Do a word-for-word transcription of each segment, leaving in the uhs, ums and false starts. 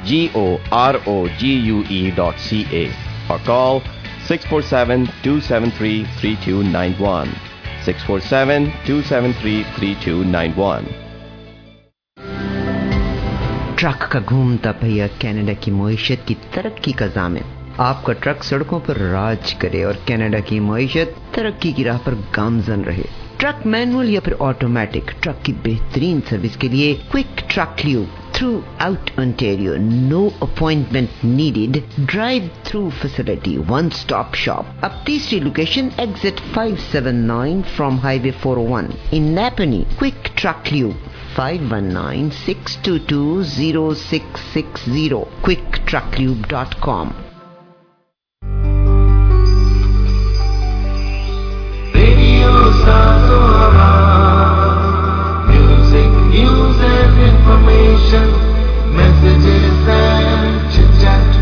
G O R O G U E dot C A or call six four seven, two seven three, three two nine one. six four seven, two seven three, three two nine one. Truck का घूमता पहिया Canada की मईशत की तरक्की का ज़ामिन। आपका truck सड़कों पर राज करे और कनाडा की मईशत तरक्की की राह पर गामजन रहे। ट्रक मैनुअल या फिर ऑटोमेटिक, ट्रक की बेहतरीन सर्विस के लिए quick truck lube throughout Ontario. No appointment needed. Drive-through facility. One-stop shop. Up तीसरी location, exit five seventy-nine from Highway four oh one. In Napanee, Quick Truck Lube. five one nine, six two two, zero six six zero. quick truck lube dot com. Radio Sasora. Music, news and information. Messages and chit-chat.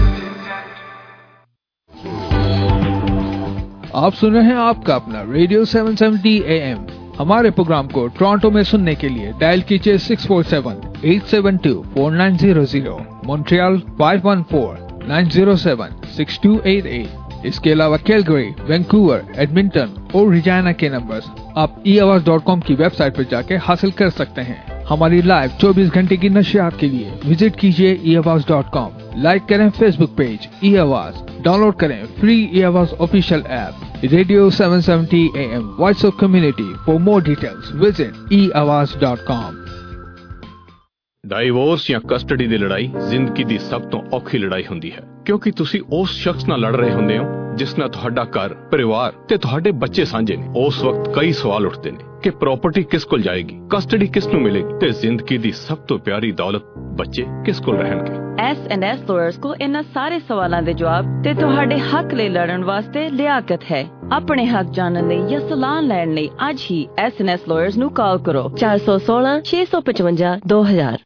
आप सुन रहे हैं आपका अपना radio seven seventy A M. हमारे programme को Toronto में सुनने के लिए डायल कीजिए six four seven, eight seven two, four nine zero zero, Montreal five one four, nine zero seven, six two eight eight. इसके अलावा कैलगरी, वैंकूवर, एडमिंटन और रिजाना के नंबर्स आप ई आवाज डॉट कॉम की वेबसाइट पर जाके हासिल कर सकते हैं। हमारी लाइव चौबीस घंटे की नशियात के लिए विजिट कीजिए e Awaaz dot com. Like करें Facebook page e Awaaz, download करें free e Awaaz official app radio seven seventy A M voice of community. For more details visit e Awaaz dot com. Divorce ਜਾਂ ਕਸਟਡੀ ਦੀ ਲੜਾਈ ਜ਼ਿੰਦਗੀ ਦੀ ਸਭ ਤੋਂ ਔਖੀ ਲੜਾਈ ਹੁੰਦੀ ਹੈ, ਕਿਉਂਕਿ ਤੁਸੀਂ ਉਸ ਸ਼ਖਸ ਨਾਲ ਲੜ ਰਹੇ ਹੁੰਦੇ ਹੋ ਜਿਸ ਨਾਲ ਤੁਹਾਡਾ ਘਰ, ਪਰਿਵਾਰ ਤੇ ਤੁਹਾਡੇ ਬੱਚੇ ਸਾਂਝੇ ਨੇ। ਉਸ ਵਕਤ ਕਈ ਸਵਾਲ ਉੱਠਦੇ ਨੇ ਕਿ ਪ੍ਰਾਪਰਟੀ ਕਿਸ ਕੋਲ ਜਾਏਗੀ, ਕਸਟਡੀ ਕਿਸ ਨੂੰ ਮਿਲੇਗੀ ਤੇ ਜ਼ਿੰਦਗੀ ਦੀ ਸਭ ਤੋਂ ਪਿਆਰੀ ਦੌਲਤ ਬੱਚੇ ਕਿਸ ਕੋਲ ਰਹਿਣਗੇ। ਐਸ ਐਂਡ ਐਸ ਲਾਇਰਸ ਕੋ ਇਹਨਾਂ ਸਾਰੇ ਸਵਾਲਾਂ ਦੇ ਜਵਾਬ ਤੇ ਤੁਹਾਡੇ ਹੱਕ ਲਈ ਲੜਨ ਵਾਸਤੇ ਲਿਆਕਤ ਹੈ। ਆਪਣੇ ਹੱਕ ਜਾਣਨ ਲਈ ਜਾਂ ਸਲਾਹ ਲੈਣ ਲਈ ਅੱਜ ਹੀ ਐਸ ਐਂਡ ਐਸ ਲਾਇਰਸ ਨੂੰ ਕਾਲ ਕਰੋ ਚਾਰ ਸੌ ਸੋਲਾਂ, ਛੇ ਸੌ ਪਚਵੰਜਾ, ਦੋ ਹਜ਼ਾਰ।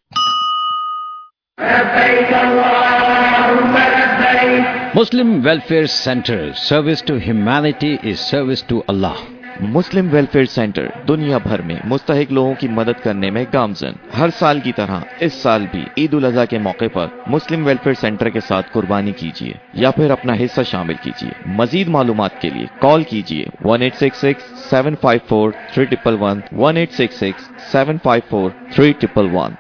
Muslim Welfare Center. Service to humanity is service to Allah. Muslim welfare centre दुनिया भर में मुस्तहिक लोगों की मदद करने में गामजन। हर साल की तरह इस साल भी ईद उल अज़हा के मौके पर मुस्लिम वेलफेयर सेंटर के साथ कुर्बानी कीजिए या फिर अपना हिस्सा शामिल कीजिए। मजीद मालूमात के लिए कॉल कीजिए one eight six six, seven five four, three triple one, one eight six six, seven five four, three triple one.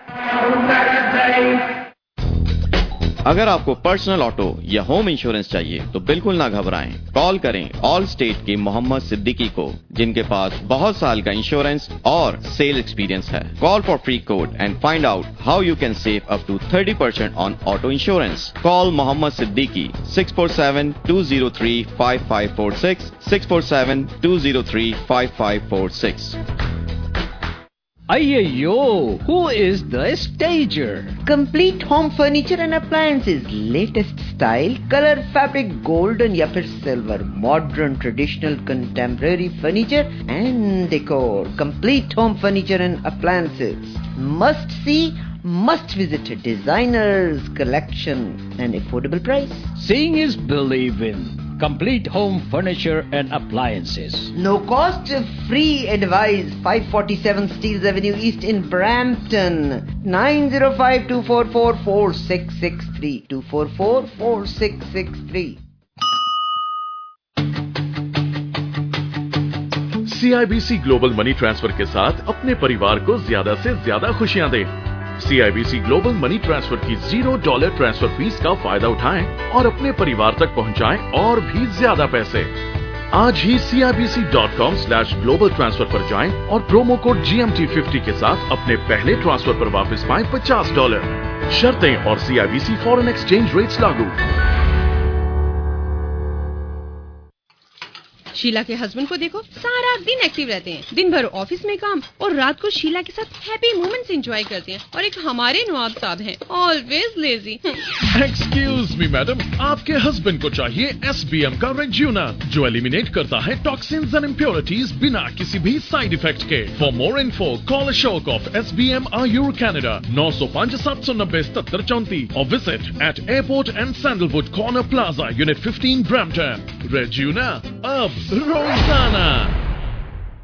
अगर आपको पर्सनल ऑटो या होम इंश्योरेंस चाहिए तो बिल्कुल ना घबराएं। कॉल करें ऑल स्टेट के मोहम्मद सिद्दीकी को, जिनके पास बहुत साल का इंश्योरेंस और सेल एक्सपीरियंस है। Call for free code and find out how you can save up to thirty percent on auto insurance. Call Mohammad Siddiqui six four seven, two zero three, five five four six, six four seven, two zero three, five five four six. Ayyo, who is the stager? Complete home furniture and appliances, latest style, color, fabric, golden या फिर silver, modern, traditional, contemporary furniture and decor. Complete home furniture and appliances. Must see, must visit. Designers collection and affordable price. Seeing is believing. Complete home furniture and appliances. No cost, free advice. five forty-seven Steeles Avenue East in Brampton. nine zero five, two four four, four six six three. two four four, four six six three. C I B C global money transfer के साथ अपने परिवार को ज्यादा से ज्यादा खुशियां दें। C I B C global money transfer की जीरो डॉलर ट्रांसफर फीस का फायदा उठाएं और अपने परिवार तक पहुंचाएं और भी ज्यादा पैसे। आज ही C I B C dot com slash global transfer पर जाएं और promo code G M T fifty के साथ अपने पहले ट्रांसफर पर वापस पाएं पचास डॉलर। शर्तें और C I B C foreign exchange rates लागू। शीला के हस्बैंड को देखो, सारा दिन एक्टिव रहते हैं, दिन भर ऑफिस में काम और रात को शीला के साथ हैप्पी मोमेंट्स एंजॉय करते हैं। और एक हमारे नवाब साहब हैं, always lazy. Excuse me madam, आपके हस्बैंड को चाहिए एस बी एम का रेज्यूना, जो एलिमिनेट करता है टॉक्सिन्स एंड इम्प्योरिटीज बिना किसी भी साइड इफेक्ट के। For more info call Ashok of S B M Ayur Canada नौ सौ पाँच सात सौ नब्बे सत्तर चौंतीस और visit at airport and sandalwood corner plaza unit fifteen Brampton. रेज्यूना अब रोजाना।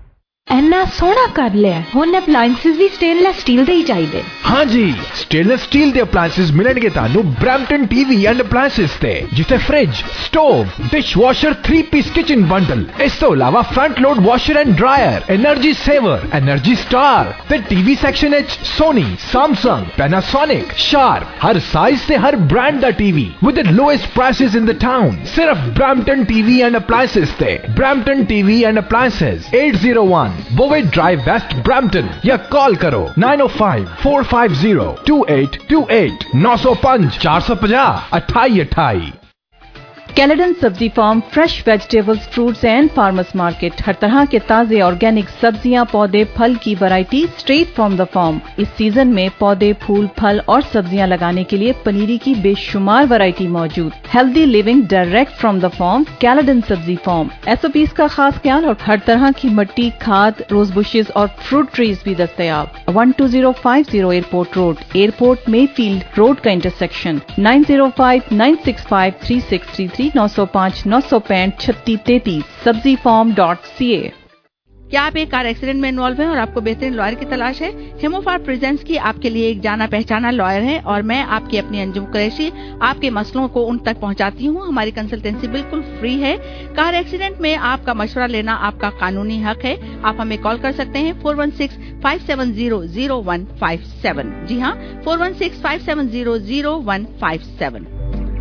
ਇੰਨਾ ਸੋਹਣਾ ਕਰ ਲਿਆ। ਹੁਣ ਅਪਲਾਈਐਂਸਸ ਵੀ ਸਟੇਨਲੈਸ ਸਟੀਲ ਦੇ ਹੀ ਚਾਹੀਦੇ। ਹਾਂ ਜੀ, ਸਟੇਨਲੈਸ ਸਟੀਲ ਦੇ ਅਪਲਾਈਐਂਸਸ ਮਿਲਣਗੇ ਤੁਹਾਨੂੰ ਬ੍ਰੈਂਪਟਨ ਟੀਵੀ ਐਂਡ ਅਪਲਾਈਐਂਸਸ ਤੇ, ਜਿੱਥੇ fridge, stove, dish washer, three piece kitchen bundle, ਇਸ ਤੋਂ ਇਲਾਵਾ front load washer and dryer, energy saver, energy star ਤੇ ਟੀਵੀ ਸੈਕਸ਼ਨ ਵਿੱਚ ਸੋਨੀ, ਸੈਮਸੰਗ, ਪੈਨਾਸੋਨਿਕ, ਸ਼ਾਰਪ, ਹਰ ਸਾਈਜ਼ ਤੇ ਹਰ ਬ੍ਰਾਂਡ ਦਾ TV with the lowest prices in the town. ਸਿਰਫ ਬ੍ਰੈਂਪਟਨ ਟੀਵੀ ਐਂਡ ਅਪਲਾਈਐਂਸਸ ਤੇ। Brampton TV and appliances eight oh one Bovey Drive West Brampton या call करो nine oh five four five zero two eight two eight nine oh five four five zero अट्ठाई अट्ठाई। Caledon Sabzi farm, fresh vegetables, fruits and farmers market. हर तरह के ताजे organic सब्जियां, पौधे, फल की variety straight from the farm. इस सीजन में पौधे, फूल, फल और सब्जियां लगाने के लिए पनीरी की बेशुमार वैरायटी मौजूद। Healthy living direct from the farm, Caledon Sabzi farm. SOPs का खास ख्याल और हर तरह की मिट्टी, खाद, रोज बुशेस और फ्रूट ट्रीज भी दस्तयाब। one two zero five zero airport road, airport Mayfield road का intersection. nine zero five nine six five three six three three नौ सौ पाँच नौ सौ पैंठ छत्तीस तैतीस सब्जी फार्म डॉट सी ए। क्या आप एक कार एक्सीडेंट में इन्वॉल्व हैं और आपको बेहतरीन लॉयर की तलाश है? हेमोफार प्रेजेंट्स की आपके लिए एक जाना पहचाना लॉयर है और मैं आपकी अपनी अंजुम कुरैशी आपके मसलों को उन तक पहुंचाती हूं। हमारी कंसल्टेंसी बिल्कुल फ्री है। कार एक्सीडेंट में आपका मशवरा लेना आपका कानूनी हक है। आप हमें कॉल कर सकते हैं four one six five seven zero zero one five seven। जी हाँ, four one six five seven zero zero one five seven।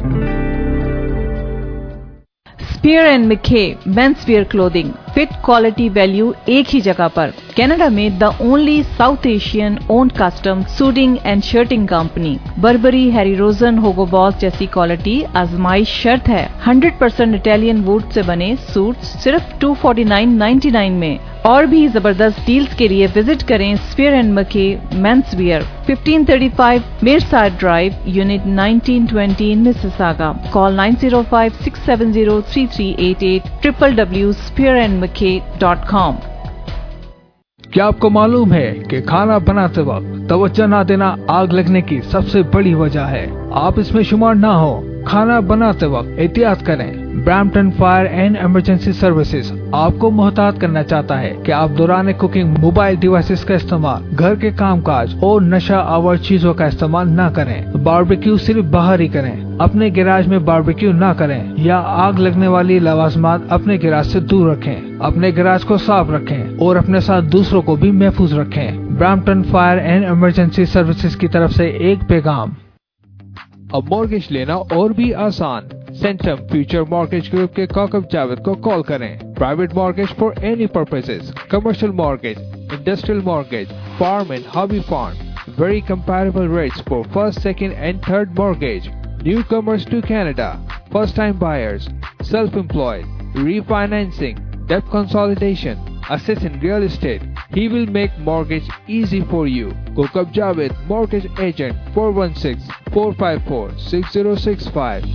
Spier and Mackay men's wear clothing, fit quality value एक ही जगह पर। कनाडा में the only south Asian owned custom suiting and shirting company. Burberry, Harry Rosen, Hugo Boss जैसी quality आजमाइश शर्त है। Hundred percent Italian would say बने सूट सिर्फ two forty-nine ninety-nine में। और भी जबरदस्त डील्स के लिए विजिट करें Spier and Mackay men's wear, fifteen thirty-five Merside drive, unit nineteen twenty in Mississauga. Call nine zero five six seven zero three three eight eight w w w dot spear and mckay dot com। क्या आपको मालूम है कि खाना बनाते वक्त तवज्जो न देना आग लगने की सबसे बड़ी वजह है? आप इसमें शुमार ना हो। खाना बनाते वक्त एहतियात करें। Brampton fire and emergency services आपको मुहतात करना चाहता है कि आप दौरान कुकिंग मोबाइल डिवाइसेस का इस्तेमाल, घर के कामकाज और नशा आवर चीजों का इस्तेमाल न करें। बारबेक्यू सिर्फ बाहर ही करें। अपने गैराज में बारबेक्यू न करें या आग लगने वाली लवाजमात अपने गैराज से दूर रखें। अपने गैराज को साफ रखें और अपने साथ दूसरों को भी महफूज रखें। Brampton fire and emergency services की तरफ से एक पैगाम। अब मॉर्गेज लेना और भी आसान। सेंट्रम फ्यूचर मॉर्गेज ग्रुप के काकब जावेद को कॉल करें। Private mortgage for any purposes, commercial mortgage, industrial mortgage, farm and hobby farm, very comparable rates for first, second and third mortgage. Newcomers to Canada, first time buyers, self-employed, refinancing, debt consolidation, assets in real estate. He will make mortgage easy for you. Kokab Javed, mortgage agent, four one six four five four six zero six five.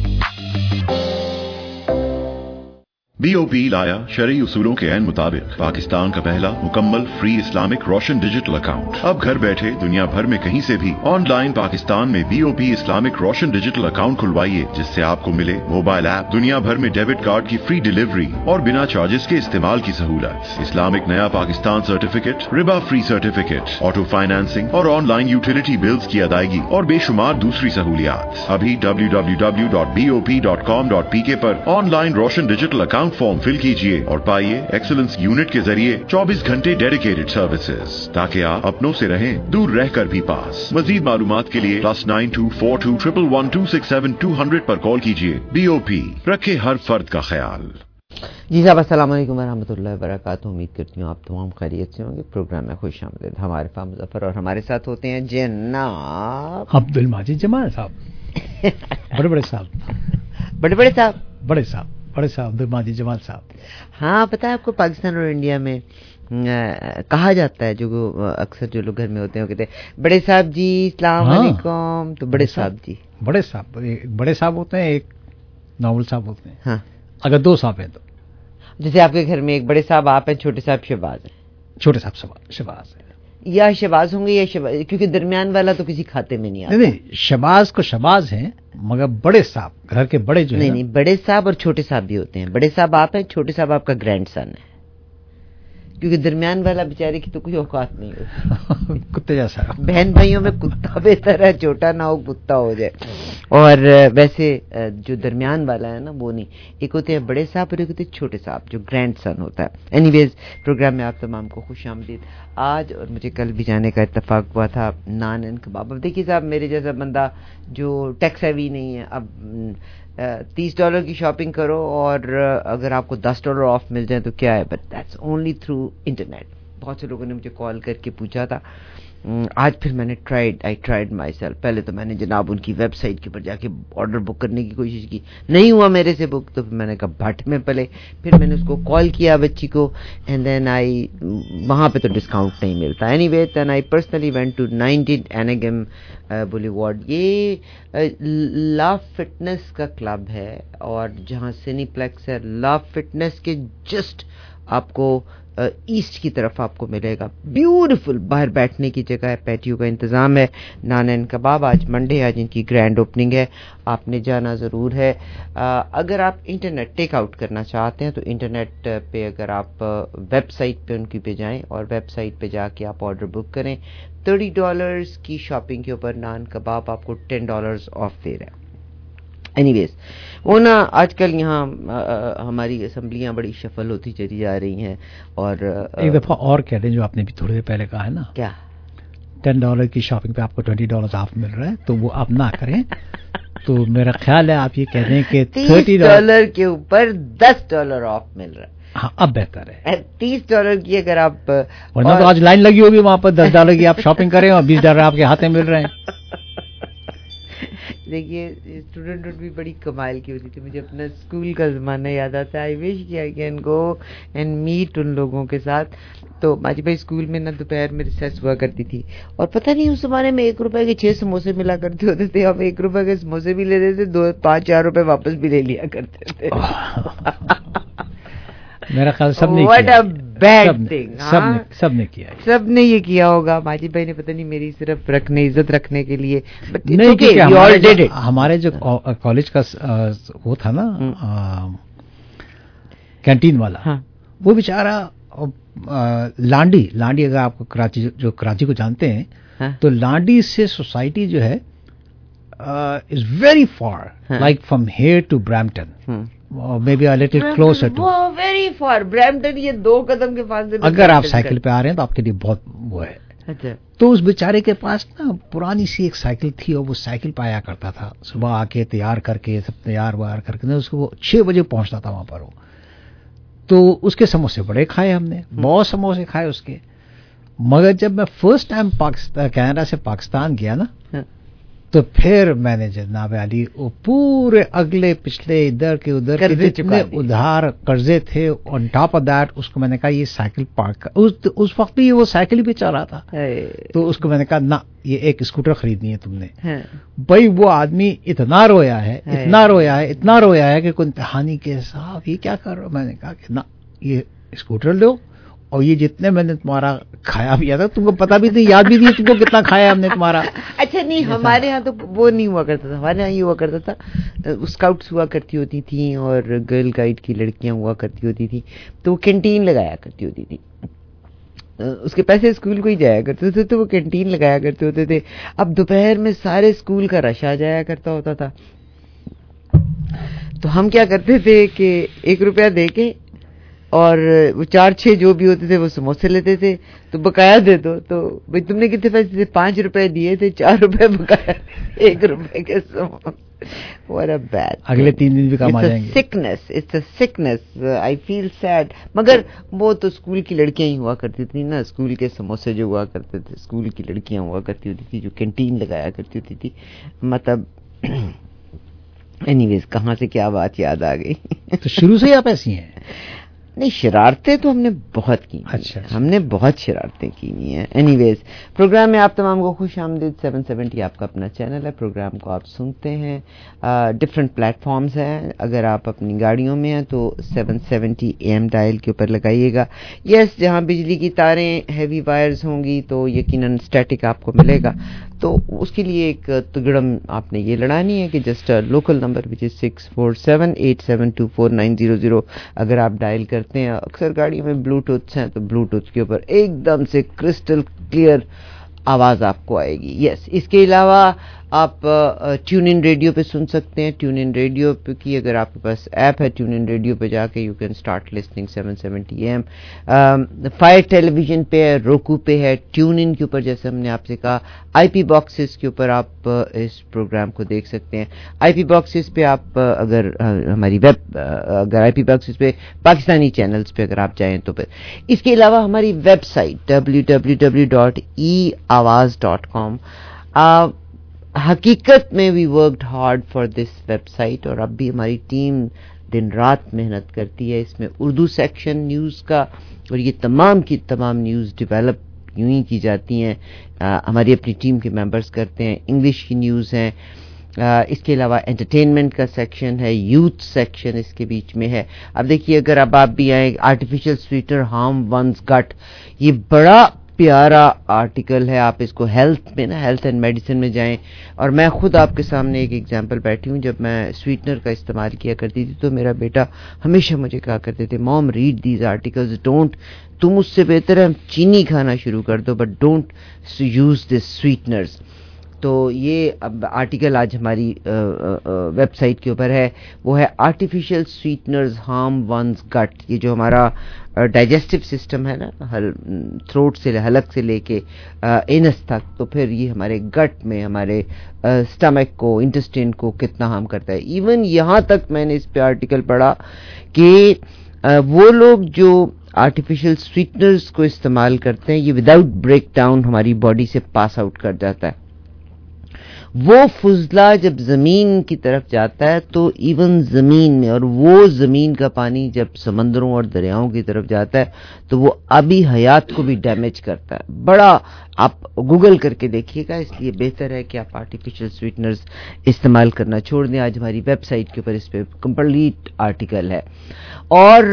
B O P लाया शरई उसूलों के ऐन मुताबिक पाकिस्तान का पहला मुकम्मल free Islamic Roshan digital account. अब घर बैठे दुनिया भर में कहीं से भी ऑनलाइन पाकिस्तान में B O P Islamic Roshan digital account खुलवाइए, जिससे आपको मिले मोबाइल ऐप, दुनिया भर में डेबिट कार्ड की फ्री डिलीवरी और बिना चार्जेस के इस्तेमाल की सहूलत, इस्लामिक नया पाकिस्तान सर्टिफिकेट, रिबा फ्री सर्टिफिकेट, ऑटो फाइनेंसिंग और ऑनलाइन यूटिलिटी बिल्स की अदायगी और बेशुमार दूसरी सहूलियात। अभी W W W dot B O P dot com dot P K पर online Roshan digital account form fill कीजिए और पाइए एक्सीलेंस यूनिट के जरिए चौबीस घंटे डेडिकेटेड सर्विसेज, ताकि आप अपनों से रहें दूर रहकर भी पास। मजीद मालूमात के लिए plus nine two four two triple one two six seven two hundred पर कॉल कीजिए। बी ओ पी, रखे हर फर्द का ख्याल। जी साहब, अस्सलाम वालेकुम रहमतुल्लाहि व बरकातहू। उम्मीद करती हूँ आप तमाम खैरियत से होंगे। प्रोग्राम में खुश आमदीद। हमारे पास मुजफ्फर और हमारे साथ होते हैं जनाब अब्दुल माजिद जमाल साहब। बड़े बड़े साहब बड़े बड़े साहब बड़े साहब बड़े साहब अब्दुल माजिद जमाल साहब। हाँ, पता है आपको, पाकिस्तान और इंडिया में आ, कहा जाता है, जो अक्सर जो लोग घर में होते हैं वो कहते हैं बड़े साहब जी अस्सलाम वालेकुम। तो बड़े साहब जी, बड़े साहब, एक बड़े साहब होते हैं, एक नॉवल साहब होते हैं। हाँ, अगर दो साहब हैं तो, जैसे आपके घर में एक बड़े साहब आप हैं, छोटे साहब शहबाज हैं। छोटे साहब शहबाज है या शहबाज होंगे या शहबाज, क्योंकि दरमियान वाला तो किसी खाते में नहीं आता। नहीं, शहबाज को शहबाज हैं, मगर बड़े साहब घर के बड़े जो नहीं है नहीं बड़े साहब और छोटे साहब भी होते हैं। बड़े साहब आप हैं, छोटे साहब आपका ग्रैंड सन है, کیونکہ درمیان والا بیچارے کی تو کوئی اوقات نہیں ہوتی. کتے جیسا. بہن بھائیوں میں کتا بہتر ہے, چھوٹا نہ ہو کتا ہو جائے. اور ویسے جو درمیان والا ہے نا وہ نہیں, ایک ہوتے ہیں بڑے صاحب اور ایک ہوتے ہیں چھوٹے صاحب جو گرینڈ سن ہوتا ہے. اینی ویز پروگرام میں آپ تمام کو خوش آمدید. آج اور مجھے کل بھی جانے کا اتفاق ہوا تھا نان اینڈ کباب. اب دیکھیے صاحب, میرے جیسا بندہ جو ٹیکس ہیوی نہیں ہے, اب تیس ڈالر کی شاپنگ کرو اور اگر آپ کو دس ڈالر آف مل جائے تو کیا ہے, but that's only through internet. بہت سے لوگوں نے مجھے کال کر کے پوچھا تھا. آج پھر میں نے tried I tried myself. پہلے تو میں نے جناب ان کی ویب سائٹ کے اوپر جا کے آرڈر بک کرنے کی کوشش کی, نہیں ہوا میرے سے بک, تو پھر میں نے کہا بھٹ میں پلے. پھر میں نے اس کو کال کیا بچی کو, اینڈ دین آئی, وہاں پہ تو ڈسکاؤنٹ نہیں ملتا. Anyway then I personally went to nineteen اینگم بولی وارڈ. یہ لاف فٹنس کا کلب ہے اور جہاں سینی پلیکس ہے, لاف فٹنس کے جسٹ آپ کو ایسٹ کی طرف آپ کو ملے گا. بیوٹیفل باہر بیٹھنے کی جگہ ہے, پیٹیو کا انتظام ہے. نان اینڈ کباب آج منڈے, آج ان کی گرینڈ اوپننگ ہے, آپ نے جانا ضرور ہے. اگر آپ انٹرنیٹ ٹیک آؤٹ کرنا چاہتے ہیں تو انٹرنیٹ پہ اگر آپ ویب سائٹ پہ ان کی پہ جائیں اور ویب سائٹ پہ جا کے آپ آرڈر بک کریں, تھرٹی ڈالرز کی شاپنگ کے اوپر نان کباب آپ کو ٹین ڈالرز آف دے رہے ہیں. اینی ویز وہ نا آج کل یہاں ہماری اسمبلیاں بڑی شفل ہوتی چلی جا رہی ہیں. اور ایک دفعہ اور کہہ دیں جو آپ نے بھی تھوڑی دیر پہلے کہا ہے نا, کیا ٹین ڈالر کی شاپنگ پہ آپ کو ٹوینٹی ڈالر آف مل رہا ہے, تو وہ آپ نہ کریں. تو میرا خیال ہے آپ یہ کہہ دیں کہ تیس ڈالر کے اوپر دس ڈالر آف مل رہا ہے. ہاں اب بہتر ہے. تیس ڈالر کی اگر آپ, ورنہ تو آج لائن لگی ہوگی وہاں پر, دس ڈالر کی آپ شاپنگ کریں اور بیس ڈالر آپ کے ہاتھ میں مل رہے ہیں. دیکھیے اسٹوڈنٹ بھی بڑی کمال کی ہوتی تھی. مجھے اپنا اسکول کا زمانہ یاد آتا ہے. آئی وش کہ I can go and meet ان لوگوں کے ساتھ. تو ماجد بھائی اسکول میں نا دوپہر میں ریسیس ہوا کرتی تھی, اور پتہ نہیں اس زمانے میں ایک روپے کے چھ سموسے ملا کرتے ہوتے تھے. ہم ایک روپے کے سموسے بھی لیتے تھے, دو پانچ چار روپے واپس بھی لے لیا کرتے تھے. میرا خیال سب نے What a bad thing, سب نے سب نے کیا سب نے یہ کیا ہوگا. ماجد بھائی نے پتہ نہیں میری صرف رکھنے عزت رکھنے کے لیے, نہیں, ہمارے جو کالج کا وہ تھا نا کینٹین والا, وہ بیچارہ لانڈی لانڈی اگر آپ کو کراچی جو کراچی کو جانتے ہیں تو لانڈی سے سوسائٹی جو ہے is very far, like from here to Brampton, maybe a little closer to very far. Brampton یہ دو قدم کے فاصلے پہ. اگر آپ سائیکل پہ آ رہے ہیں تو آپ کے لیے بہت وہ ہے. اچھا, تو اس بیچارے کے پاس نا پرانی سی ایک سائیکل تھی اور وہ سائیکل پہ آیا کرتا تھا. صبح آ کے تیار کر کے سب تیار ویار کر کے اس کو چھ بجے پہنچتا تھا وہاں پر. وہ تو اس کے سموسے بڑے کھائے ہم نے, بہت سموسے کھائے اس کے. مگر جب میں فرسٹ ٹائم پاکستان کینیڈا سے پاکستان گیا نا, تو پھر میں نے جناب علی وہ پورے اگلے پچھلے ادھر کے ادھر کے جتنے ادھار قرضے تھے, آن ٹاپ آف دیٹ اس کو میں نے کہا یہ سائیکل پارک, اس وقت بھی وہ سائیکل ہی پہ چل رہا تھا. تو اس کو میں نے کہا نہ یہ ایک اسکوٹر خریدنی ہے تم نے. بھائی وہ آدمی اتنا رویا ہے اتنا رویا ہے اتنا رویا ہے کہ کوئی امتحانی کے صاحب یہ کیا کر رہا. میں نے کہا کہ نہ یہ اسکوٹر لو, اور یہ جتنے میں نے تمہارا کھایا بھی تھا تم کو پتا بھی نہیں, یاد بھی نہیں تم کو کتنا کھایا ہم نے تمہارا. اچھا نہیں, ہمارے ہاں تو وہ نہیں ہوا کرتا تھا. ہمارے یہاں یہ ہوا کرتا تھا, اسکاؤٹس ہوا کرتی ہوتی تھیں اور گرل گائیڈ کی لڑکیاں ہوا کرتی ہوتی تھیں, تو وہ کینٹین لگایا کرتی ہوتی تھی. اس کے پیسے اسکول کو ہی جایا کرتے تھے, تو وہ کینٹین لگایا کرتے ہوتے تھے. اب دوپہر میں سارے اسکول کا رش آ جایا کرتا ہوتا تھا, تو ہم کیا کرتے تھے کہ ایک روپیہ دے کے اور وہ چار چھ جو بھی ہوتے تھے وہ سموسے لیتے تھے. تو بقایا دے دو, تو بھائی تم نے کتنے پیسے تھے, پانچ روپے دیے تھے, چار روپے بقایا, ایک روپے کے سموسے. What a bad, اگلے تین دن بھی کام آ جائیں گے. Sickness, it's a sickness, I feel sad. مگر وہ تو اسکول کی لڑکیاں ہی ہوا کرتی تھیں نا, اسکول کے سموسے جو ہوا کرتے تھے اسکول کی لڑکیاں ہوا کرتی ہوتی تھی جو کینٹین لگایا کرتی ہوتی تھی. مطلب اینی ویز کہاں سے کیا بات یاد آ گئی. تو شروع سے ہی آپ ایسی ہیں؟ نہیں, شرارتیں تو ہم نے بہت کی. اچھا, ہم نے بہت شرارتیں کی ہیں. اینی ویز پروگرام میں آپ تمام کو خوش آمدید. سیون سیونٹی آپ کا اپنا چینل ہے. پروگرام کو آپ سنتے ہیں ڈفرینٹ پلیٹ فارمز ہیں. اگر آپ اپنی گاڑیوں میں ہیں تو seven seventy A M dial کے اوپر لگائیے گا. یس, جہاں بجلی کی تاریں ہیوی وائرز ہوں گی تو یقیناً اسٹیٹک آپ کو ملے گا. تو اس کے لیے ایک تگڑم آپ نے یہ لڑانی ہے کہ just local number which is six four seven eight seven two four nine zero zero اگر آپ ڈائل کر کرتے ہیں. اکثر گاڑی میں بلوٹوتھ ہیں تو بلوٹوتھ کے اوپر ایک دم سے کرسٹل کلیئر آواز آپ کو آئے گی. یس, اس کے علاوہ آپ ٹیون ان ریڈیو پہ سن سکتے ہیں. ٹیون ان ریڈیو پہ کی اگر آپ کے پاس ایپ ہے ٹیون ان ریڈیو پہ جا کے you can start listening seven seventy A M. Fire television پہ ہے, روکو پہ ہے, ٹیون ان کے اوپر جیسے ہم نے آپ سے کہا, آئی پی باکسز کے اوپر آپ اس پروگرام کو دیکھ سکتے ہیں. آئی پی باکسز پہ آپ اگر ہماری ویب اگر آئی پی باکسز پہ پاکستانی چینلز پہ اگر آپ جائیں تو پھر اس کے علاوہ ہماری website W W W dot e Awaaz dot com. حقیقت میں we worked hard for this website, اور اب بھی ہماری ٹیم دن رات محنت کرتی ہے. اس میں اردو سیکشن نیوز کا, اور یہ تمام کی تمام نیوز ڈیولپ یوں ہی کی جاتی ہیں, ہماری اپنی ٹیم کے ممبرز کرتے ہیں. انگلش کی نیوز ہیں, اس کے علاوہ انٹرٹینمنٹ کا سیکشن ہے, یوتھ سیکشن اس کے بیچ میں ہے. اب دیکھیے اگر اب آپ بھی آئیں, آرٹیفیشل سویٹنر ہارم ونز گٹ, یہ بڑا پیارا آرٹیکل ہے. آپ اس کو ہیلتھ میں نا ہیلتھ اینڈ میڈیسن میں جائیں, اور میں خود آپ کے سامنے ایک ایگزامپل بیٹھی ہوں. جب میں سویٹنر کا استعمال کیا کرتی تھی تو میرا بیٹا ہمیشہ مجھے کہا کرتے تھے, mom read these articles, don't, تم اس سے بہتر ہے چینی کھانا شروع کر دو, but don't use this sweeteners. تو یہ اب آرٹیکل آج ہماری ویب سائٹ کے اوپر ہے, وہ ہے آرٹیفیشل سویٹنرز ہارم ونز گٹ. یہ جو ہمارا ڈائجسٹو سسٹم ہے نا, تھروٹ سے حلق سے لے کے اینس تک, تو پھر یہ ہمارے گٹ میں ہمارے سٹمک کو, انٹسٹین کو کتنا ہارم کرتا ہے. ایون یہاں تک میں نے اس پہ آرٹیکل پڑھا کہ وہ لوگ جو آرٹیفیشل سویٹنرز کو استعمال کرتے ہیں, یہ وداؤٹ بریک ڈاؤن ہماری باڈی سے پاس آؤٹ کر جاتا ہے. وہ فضلہ جب زمین کی طرف جاتا ہے تو ایون زمین میں, اور وہ زمین کا پانی جب سمندروں اور دریاؤں کی طرف جاتا ہے تو وہ آبی حیات کو بھی ڈیمیج کرتا ہے. بڑا آپ گوگل کر کے دیکھیے گا, اس لیے بہتر ہے کہ آپ آرٹیفیشل سویٹنرز استعمال کرنا چھوڑ دیں. آج ہماری ویب سائٹ کے اوپر اس پہ کمپلیٹ آرٹیکل ہے. اور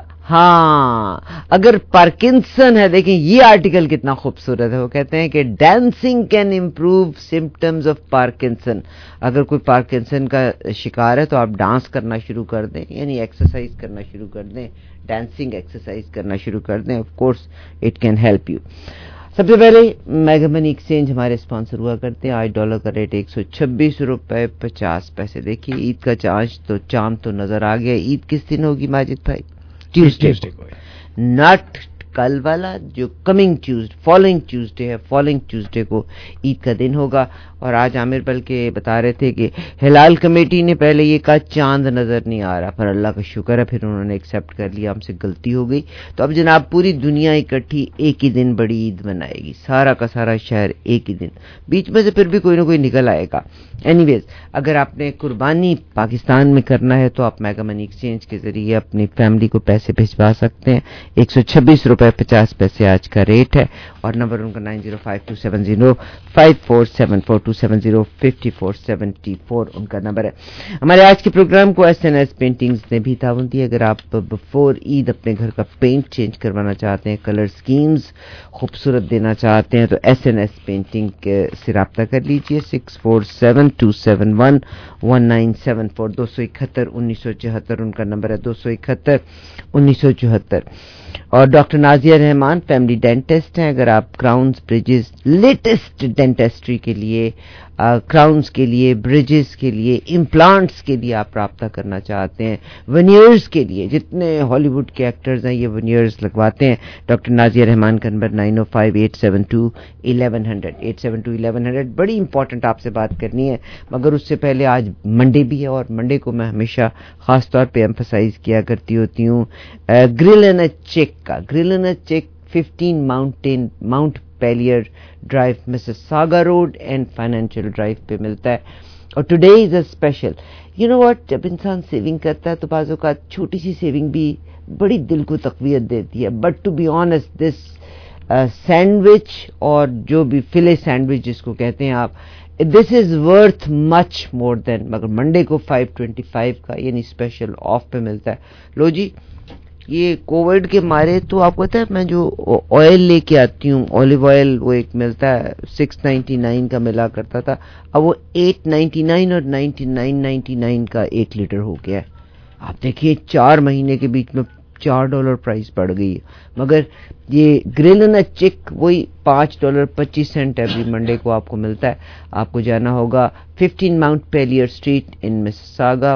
ہاں, اگر پارکنسن ہے, دیکھیں یہ آرٹیکل کتنا خوبصورت ہے. وہ کہتے ہیں کہ dancing can improve symptoms of Parkinson. اگر کوئی پارکنسن کا شکار ہے تو آپ ڈانس کرنا شروع کر دیں, یعنی ایکسرسائز کرنا شروع کر دیں, ڈانسنگ ایکسرسائز کرنا شروع کر دیں. Of course it can help you. سب سے پہلے میگا منی ایکسچینج ہمارے اسپانسر ہوا کرتے ہیں. آج ڈالر کا ریٹ ایک سو چھبیس روپے پچاس پیسے. دیکھیے عید کا چانچ تو چاند تو نظر آ گیا. عید کس دن ہوگی ماجد بھائی؟ ٹیوزڈے کو, ناٹ کل والا, جو کمنگ ٹیوزڈے, فالوئنگ ٹیوزڈے ہے, فالوئنگ ٹیوزڈے کو عید کا دن ہوگا. اور آج عامر بلکہ بتا رہے تھے کہ ہلال کمیٹی نے پہلے یہ کہا چاند نظر نہیں آ رہا, پر اللہ کا شکر ہے پھر انہوں نے ایکسیپٹ کر لیا, ہم سے غلطی ہو گئی. تو اب جناب پوری دنیا اکٹھی ایک ہی دن بڑی عید منائے گی, سارا کا سارا شہر ایک ہی دن, بیچ میں سے پھر بھی کوئی نہ کوئی نکل آئے گا. اینی ویز, اگر آپ نے قربانی پاکستان میں کرنا ہے تو آپ میگا منی ایکسچینج کے ذریعے اپنی فیملی کو پیسے بھجوا سکتے ہیں. ایک سو چھبیس روپے پچاس پیسے آج کا ریٹ ہے. اور نمبر ان کا nine zero five two seven zero five four seven four two seven zero fifty four seventy four ان کا نمبر ہے. ہمارے آج کے پروگرام کو ایس این ایس پینٹنگز نے بھی تعاون دی. اگر آپ بفور عید اپنے گھر کا پینٹ چینج کروانا چاہتے ہیں, کلر سکیمز خوبصورت دینا چاہتے ہیں, تو ایس این ایس پینٹنگ سے رابطہ کر لیجئے. Six four seven two seven one one nine seven four. دو سو اکہتر انیس سو چوہتر ان کا نمبر ہے, دو سو اکہتر انیس سو چوہتر. اور doctor Nazia Rahman family dentist ہیں. اگر آپ کراؤنز, بریجز, لیٹسٹ ڈینٹسٹری کے لیے, کراؤنز کے لیے, بریجز کے لیے, امپلانٹس کے لیے آپ رابطہ کرنا چاہتے ہیں, ونیئرز کے لیے, جتنے ہالی ووڈ کے ایکٹرز ہیں یہ ونیئرز لگواتے ہیں, ڈاکٹر نازیہ رحمان کا number nine O five eight seven two eleven hundred eight seven two eleven hundred. بڑی امپورٹنٹ آپ سے بات کرنی ہے, مگر اس سے پہلے آج منڈے بھی ہے, اور منڈے کو میں ہمیشہ خاص طور پہ ایمفسائز کیا کرتی ہوتی ہوں گرل اینڈ چیک کا. Grill and Chick fifteen Mountain Mount Pelier Drive, Mississauga Road and Financial Drive پہ ملتا ہے. اور today is a special, you know what, جب انسان سیونگ کرتا ہے تو بعض اوقات چھوٹی سی سیونگ بھی بڑی دل کو تقویت دیتی ہے. But to be honest this sandwich, اور جو بھی فلے سینڈوچ جس کو کہتے ہیں آپ, دس از ورتھ مچ مور دین. مگر منڈے کو فائیو ٹوینٹی فائیو کا یعنی اسپیشل آف پہ ملتا ہے. لو جی, یہ کووڈ کے مارے تو آپ کو پتا ہے میں جو آئل لے کے آتی ہوں, اولیو آئل, وہ ایک ملتا ہے سکس نائنٹی نائن کا ملا کرتا تھا, اب وہ ایٹ نائنٹی نائن اور نائنٹی نائن نائنٹی نائن کا ایک لیٹر ہو گیا ہے. آپ دیکھیے چار مہینے کے بیچ میں चार डॉलर प्राइस बढ़ गई है, मगर ये ग्रिल एंड चिक वही पाँच डॉलर पच्चीस सेंट एवरी मंडे को आपको मिलता है. आपको जाना होगा fifteen Mount Pelier Street in Mississauga.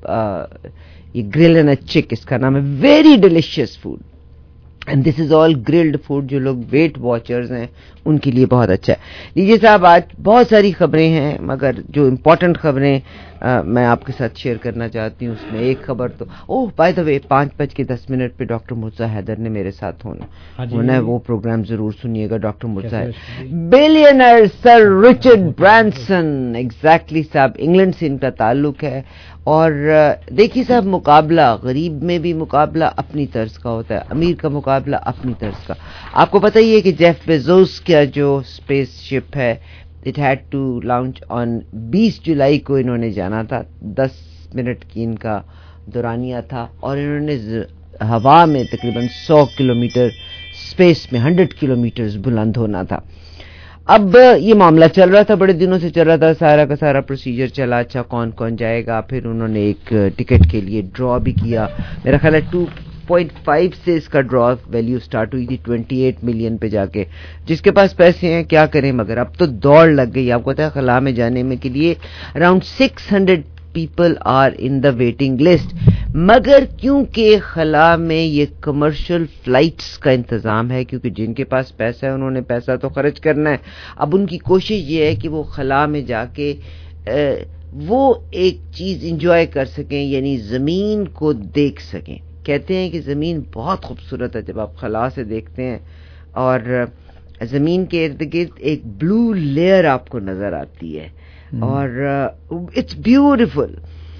ये ग्रिल एंड चिक इसका नाम है. Very delicious food and this is all grilled food. जो लोग वेट वॉचर्स हैं उनके लिए बहुत अच्छा है. लीजिए साहब, आज बहुत सारी खबरें हैं, मगर जो इम्पोर्टेंट खबरें आ, मैं आपके साथ शेयर करना चाहती हूँ. उसमें एक खबर तो ओह बाय द वे पाँच बज के दस मिनट पे डॉक्टर मुर्जा हैदर ने मेरे साथ होना होना है. वो प्रोग्राम जरूर सुनिएगा. डॉक्टर मुर्जा billionaire sir Richard Branson. Exactly साहब, इंग्लैंड से इनका ताल्लुक है. और देखिए साहब, मुकाबला गरीब में भी मुकाबला अपनी तर्ज का होता है, अमीर का मुकाबला अपनी तर्ज का. आपको पता ही है कि जेफ बेजोस का जो स्पेस शिप है, it had to launch on बीस जुलाई को इन्होंने जाना था. दस मिनट की इनका दौरानिया था और इन्होंने हवा में तकरीबन सौ किलोमीटर स्पेस में हंड्रेड किलोमीटर बुलंद होना था. अब ये मामला चल रहा था, बड़े दिनों से चल रहा था, सारा का सारा प्रोसीजर चला. अच्छा कौन कौन जाएगा, फिर उन्होंने एक टिकट के लिए ड्रॉ भी किया. मेरा ख्याल है टू पॉइंट फाइव से इसका ड्रॉ वैल्यू स्टार्ट हुई थी अट्ठाईस मिलियन पे जाके. जिसके पास पैसे हैं क्या करें, मगर अब तो दौड़ लग गई. आपको पता है खला में जाने में के लिए around six hundred people are in the waiting list. मगर क्योंकि खला में ये कमर्शियल फ्लाइट्स का इंतजाम है, क्योंकि जिनके पास पैसा है उन्होंने पैसा तो खर्च करना है. अब उनकी कोशिश ये है कि वो खला में जाके ए, वो एक चीज इंजॉय कर सकें, यानी जमीन को देख सकें. कहते हैं कि ज़मीन बहुत खूबसूरत है जब आप खला से देखते हैं, और ज़मीन के इर्द गिर्द एक ब्लू लेयर आपको नज़र आती है. hmm. और इट्स ब्यूटिफुल.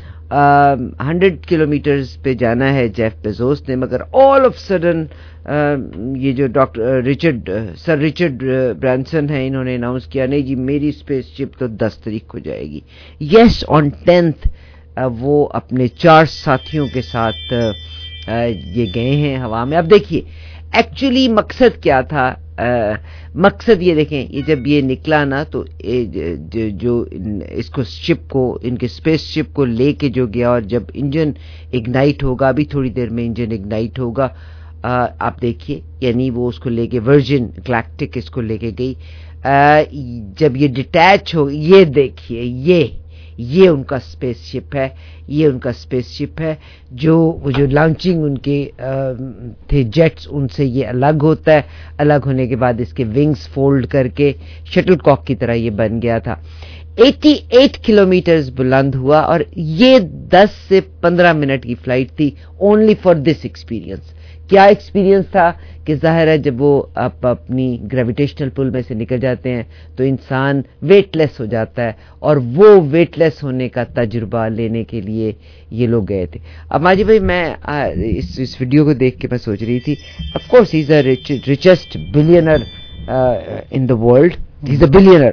हंड्रेड किलोमीटर्स पे जाना है जेफ बेजोस ने, मगर ऑल ऑफ सडन ये जो doctor Richard sir Richard Branson है, इन्होंने अनाउंस किया नहीं जी मेरी स्पेसशिप तो दस तारीख को जाएगी. यस, ऑन टेंथ वो अपने चार साथियों के साथ ये गए हैं हवा में. अब देखिए एक्चुअली मकसद क्या था. आ, मकसद ये देखें, ये जब ये निकला ना तो ए, जो, जो इसको शिप को, इनके स्पेस शिप को लेके जो गया, और जब इंजन इग्नाइट होगा, अभी थोड़ी देर में इंजन इग्नाइट होगा, आ, आप देखिए, यानी वो उसको लेके वर्जिन गैलेक्टिक इसको लेके गई. आ, जब ये डिटैच हो, ये देखिए, ये ये उनका स्पेसशिप है, ये उनका स्पेसशिप है. जो वो जो लॉन्चिंग उनके थे जेट्स, उनसे ये अलग होता है. अलग होने के बाद इसके विंग्स फोल्ड करके शटल कॉक की तरह ये बन गया था. अट्ठासी किलोमीटर बुलंद हुआ, और ये दस से पंद्रह मिनट की फ्लाइट थी ओनली फॉर दिस एक्सपीरियंस. क्या एक्सपीरियंस था कि जाहिर है जब वो आप अपनी ग्रेविटेशनल पुल में से निकल जाते हैं तो इंसान वेटलेस हो जाता है, और वो वेटलेस होने का तजुर्बा लेने के लिए ये लोग गए थे. अब माजी भाई, मैं आ, इस इस वीडियो को देख के मैं सोच रही थी, of course he is the richest billionaire in the world, he is a billionaire.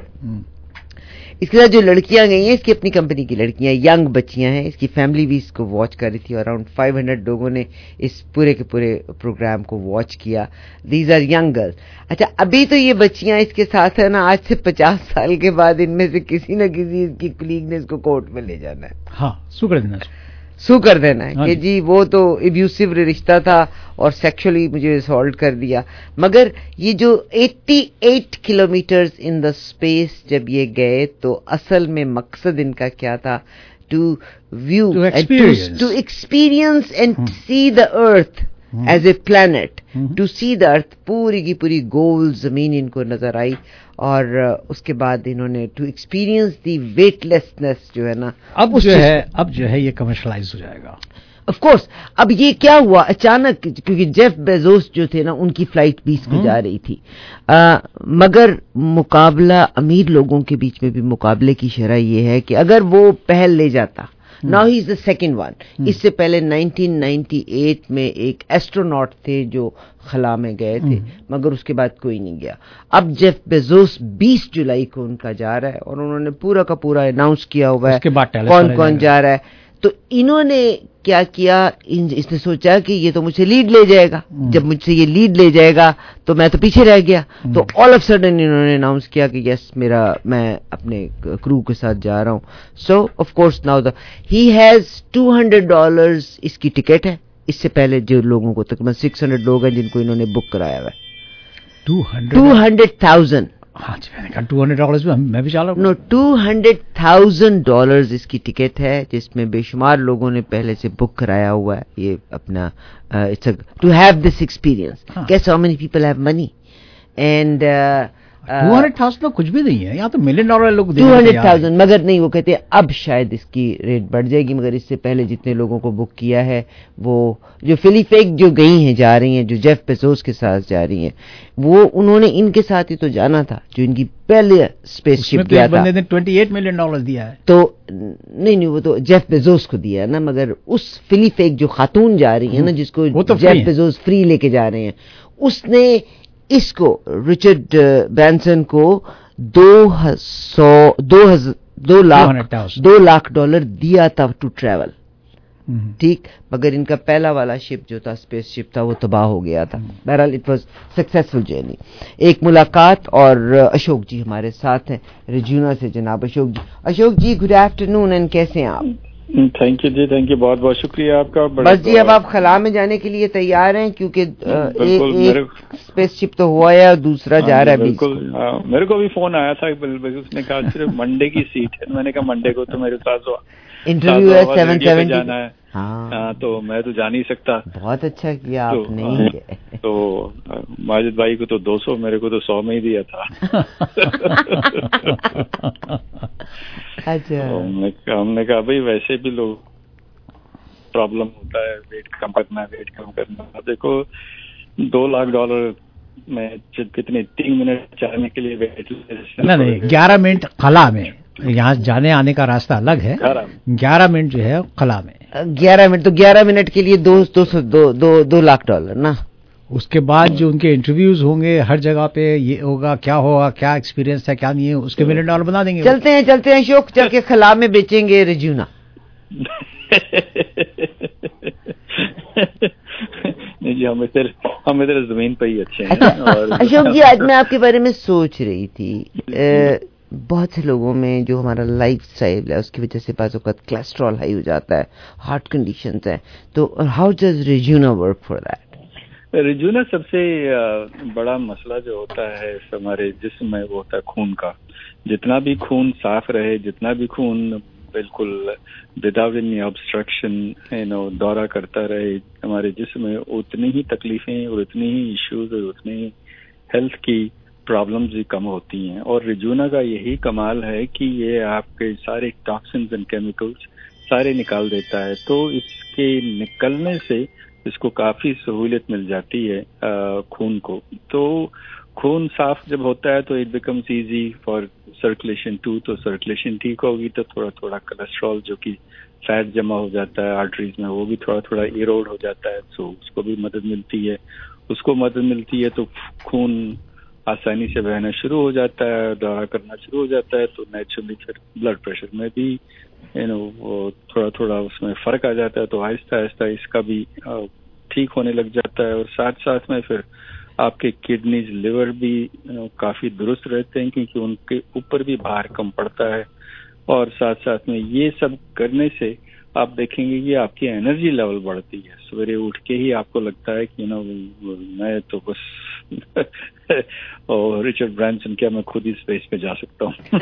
इसके साथ जो लड़कियां गई हैं, इसकी अपनी कंपनी की लड़कियां, यंग बच्चियां हैं. इसकी फैमिली भी इसको वॉच कर रही थी. अराउंड फाइव हंड्रेड लोगों ने इस पूरे के पूरे प्रोग्राम को वॉच किया. These are young girls. अच्छा, अभी तो ये बच्चियां इसके साथ है ना, आज से पचास साल के बाद इनमें से किसी न किसी इसकी कलीग ने इसको कोर्ट में ले जाना है. हाँ, सू कर देना सू कर देना है कि जी वो तो एब्यूसिव रिश्ता था और सेक्सुअली मुझे असॉल्ट कर दिया. मगर ये जो अट्ठासी किलोमीटर्स इन द स्पेस जब ये गए, तो असल में मकसद इनका क्या था? To view, to experience and see the earth as a planet, to see the earth. पूरी की पूरी गोल जमीन इनको नजर आई, और उसके बाद इन्होंने टू एक्सपीरियंस दी वेटलेसनेस जो है ना, अब जो है अब जो है ये कमर्शलाइज हो जाएगा. Of course. अब ये क्या हुआ अचानक, क्योंकि जेफ बेजोस जो थे ना, उनकी फ्लाइट बीस को जा रही थी, आ, मगर मुकाबला अमीर लोगों के बीच में भी मुकाबले की शरह ये है कि अगर वो पहल ले जाता, now he is the second one. इससे पहले नाइनटीन नाइंटी एट में एक एस्ट्रोनॉट थे जो खला में गए थे, मगर उसके बाद कोई नहीं गया. अब जेफ बेजोस बीस जुलाई को उनका जा रहा है, और उन्होंने पूरा का पूरा अनाउंस किया हुआ है कौन कौन जा रहा है. तो इन्होंने क्या किया, इन, इसने सोचा कि ये तो मुझसे लीड ले जाएगा, जब मुझसे ये लीड ले जाएगा तो मैं तो पीछे रह गया. तो ऑल ऑफ सडन इन्होंने अनाउंस किया कि यस, मेरा मैं अपने क्रू के साथ जा रहा हूं. So of course now the he has two hundred dollars इसकी टिकट है, اس سے پہلے جو لوگوں کو تقریباً سکس ہنڈریڈ لوگ ہیں جن کو انہوں نے بک کرایا ہوا ہے. Two hundred two hundred thousand ہاں جی میں نے کہا ٹو ہنڈریڈ ڈالرز میں بھی چالا no two hundred thousand dollars اس کی ٹکٹ ہے, جس میں بے شمار لوگوں نے پہلے سے بک کرایا ہوا ہے. یہ اپنا to have this experience. Guess how many people have money and two hundred thousand تو کچھ بھی نہیں ہے, یہاں تو ملین ڈالر لوگ ٹو ہنڈریڈ تھاؤزینڈ مگر نہیں, وہ کہتے ہیں اب شاید اس کی ریٹ بڑھ جائے گی, مگر اس سے پہلے جتنے لوگوں کو بک کیا ہے وہ جو فلی فیک جو گئی ہیں جا رہی ہیں, جو جیف بیزوس کے ساتھ جا رہی ہیں, وہ انہوں نے ان کے ساتھ ہی تو جانا تھا جو ان کی پہلے اسپیس شپ گیا تھا. ٹوئنٹی ایٹ ملین ڈالر دیا ہے تو نہیں نہیں وہ تو جیف بیزوس کو دیا ہے نا, مگر اس فلی فیک جو خاتون جا رہی ہے نا جس کو جیف بیزوس فری لے کے جا رہے ہیں, اس نے اس کو رچرڈ برینسن کو دو سو دو دو لاکھ دو لاکھ ڈالر دیا تھا ٹو ٹریول. ٹھیک, مگر ان کا پہلا والا شپ جو تھا اسپیس شپ تھا وہ تباہ ہو گیا تھا. بہرحال اٹ واز سکسیسفل جرنی. ایک ملاقات اور اشوک جی ہمارے ساتھ ہیں ریجیونا سے. جناب Ashok ji, Ashok ji good afternoon and کیسے ہیں آپ؟ تھینک یو جی, تھینک یو, بہت بہت شکریہ آپ کا. بس جی اب آپ خلا میں جانے کے لیے تیار ہیں کیونکہ ایک اسپیس شپ تو ہوا ہے اور دوسرا جا رہا ہے. بالکل, میرے کو بھی فون آیا تھا, اس نے کہا صرف منڈے کی سیٹ ہے. میں نے کہا منڈے کو تو میرے ساتھ انٹرویو ہے سیون سیونٹی جانا ہے. ہاں تو میں تو جا نہیں سکتا. بہت اچھا کیا آپ نے. تو ماجد بھائی کو تو دو سو, میرے کو تو سو میں ہی دیا تھا. ہم نے کہا بھائی ویسے بھی لوگ پرابلم ہوتا ہے, ویٹ کم کرنا ویٹ کم کرنا. دیکھو دو لاکھ ڈالر میں کتنے تین منٹ جانے کے لیے ویٹ نہیں, گیارہ منٹ خلا میں, یہاں جانے آنے کا راستہ الگ ہے. گیارہ منٹ جو ہے خلا میں, گیارہ منٹ تو گیارہ منٹ کے لیے دو دو سو دو دو دو لاکھ ڈالر نا. اس کے بعد جو ان کے انٹرویوز ہوں گے ہر جگہ پہ, یہ ہوگا کیا ہوگا, کیا ایکسپیرینس ہے کیا نہیں ہے, اس کے ملین ڈالر بنا دیں گے. چلتے ہیں چلتے ہیں شوق, چل کے خلا میں بیچیں گے ریجیونا. جی ہم ادھر ہم ادھر زمین پہ ہی اچھے ہیں. اشوک جی آج میں آپ کے بارے میں سوچ رہی تھی, بہت سے لوگوں میں جو ہمارا لائف اسٹائل ہے اس کی وجہ سے بعض اوقات کولیسٹرول ہائی ہو جاتا ہے, ہارٹ کنڈیشنز ہیں, تو ہاؤ ڈز ریجیونا ورک فار دیٹ؟ ریجونا سب سے بڑا مسئلہ جو ہوتا ہے ہمارے جسم میں وہ ہوتا ہے خون کا. جتنا بھی خون صاف رہے, جتنا بھی خون بالکل without any obstruction you know دورہ کرتا رہے ہمارے جسم میں, اتنی ہی تکلیفیں اور اتنی ہی ایشوز اور اتنی ہی ہیلتھ کی پرابلمز بھی کم ہوتی ہیں. اور ریجونا کا یہی کمال ہے کہ یہ آپ کے سارے ٹاکسنز اینڈ کیمیکلز سارے نکال دیتا ہے. تو اس کے نکلنے سے اس کو کافی سہولت مل جاتی ہے خون کو. تو خون صاف جب ہوتا ہے تو it becomes easy for circulation too. تو سرکولیشن ٹھیک ہوگی تو تھوڑا تھوڑا کولیسٹرول جو کہ فیٹ جمع ہو جاتا ہے آرٹریز میں وہ بھی تھوڑا تھوڑا ایروڈ ہو جاتا ہے. سو اس کو بھی مدد ملتی ہے, اس کو مدد ملتی ہے تو خون آسانی سے بہنا شروع ہو جاتا ہے, دورہ کرنا شروع ہو جاتا ہے. تو نیچرلی پھر بلڈ پریشر میں بھی یو نو وہ تھوڑا تھوڑا اس میں فرق آ جاتا ہے. تو آہستہ آہستہ اس کا بھی ٹھیک ہونے لگ جاتا ہے. اور ساتھ ساتھ میں پھر آپ کے کڈنیز لیور بھی کافی درست رہتے ہیں کیونکہ ان کے اوپر بھی بھار کم پڑتا ہے. اور ساتھ ساتھ میں یہ سب کرنے سے آپ دیکھیں گے کہ آپ کی انرجی لیول بڑھتی ہے. سویرے اٹھ کے ہی آپ کو لگتا ہے کہ نا میں تو بس اور رچرڈ برینسن کیا میں خود ہی اسپیس پہ جا سکتا ہوں.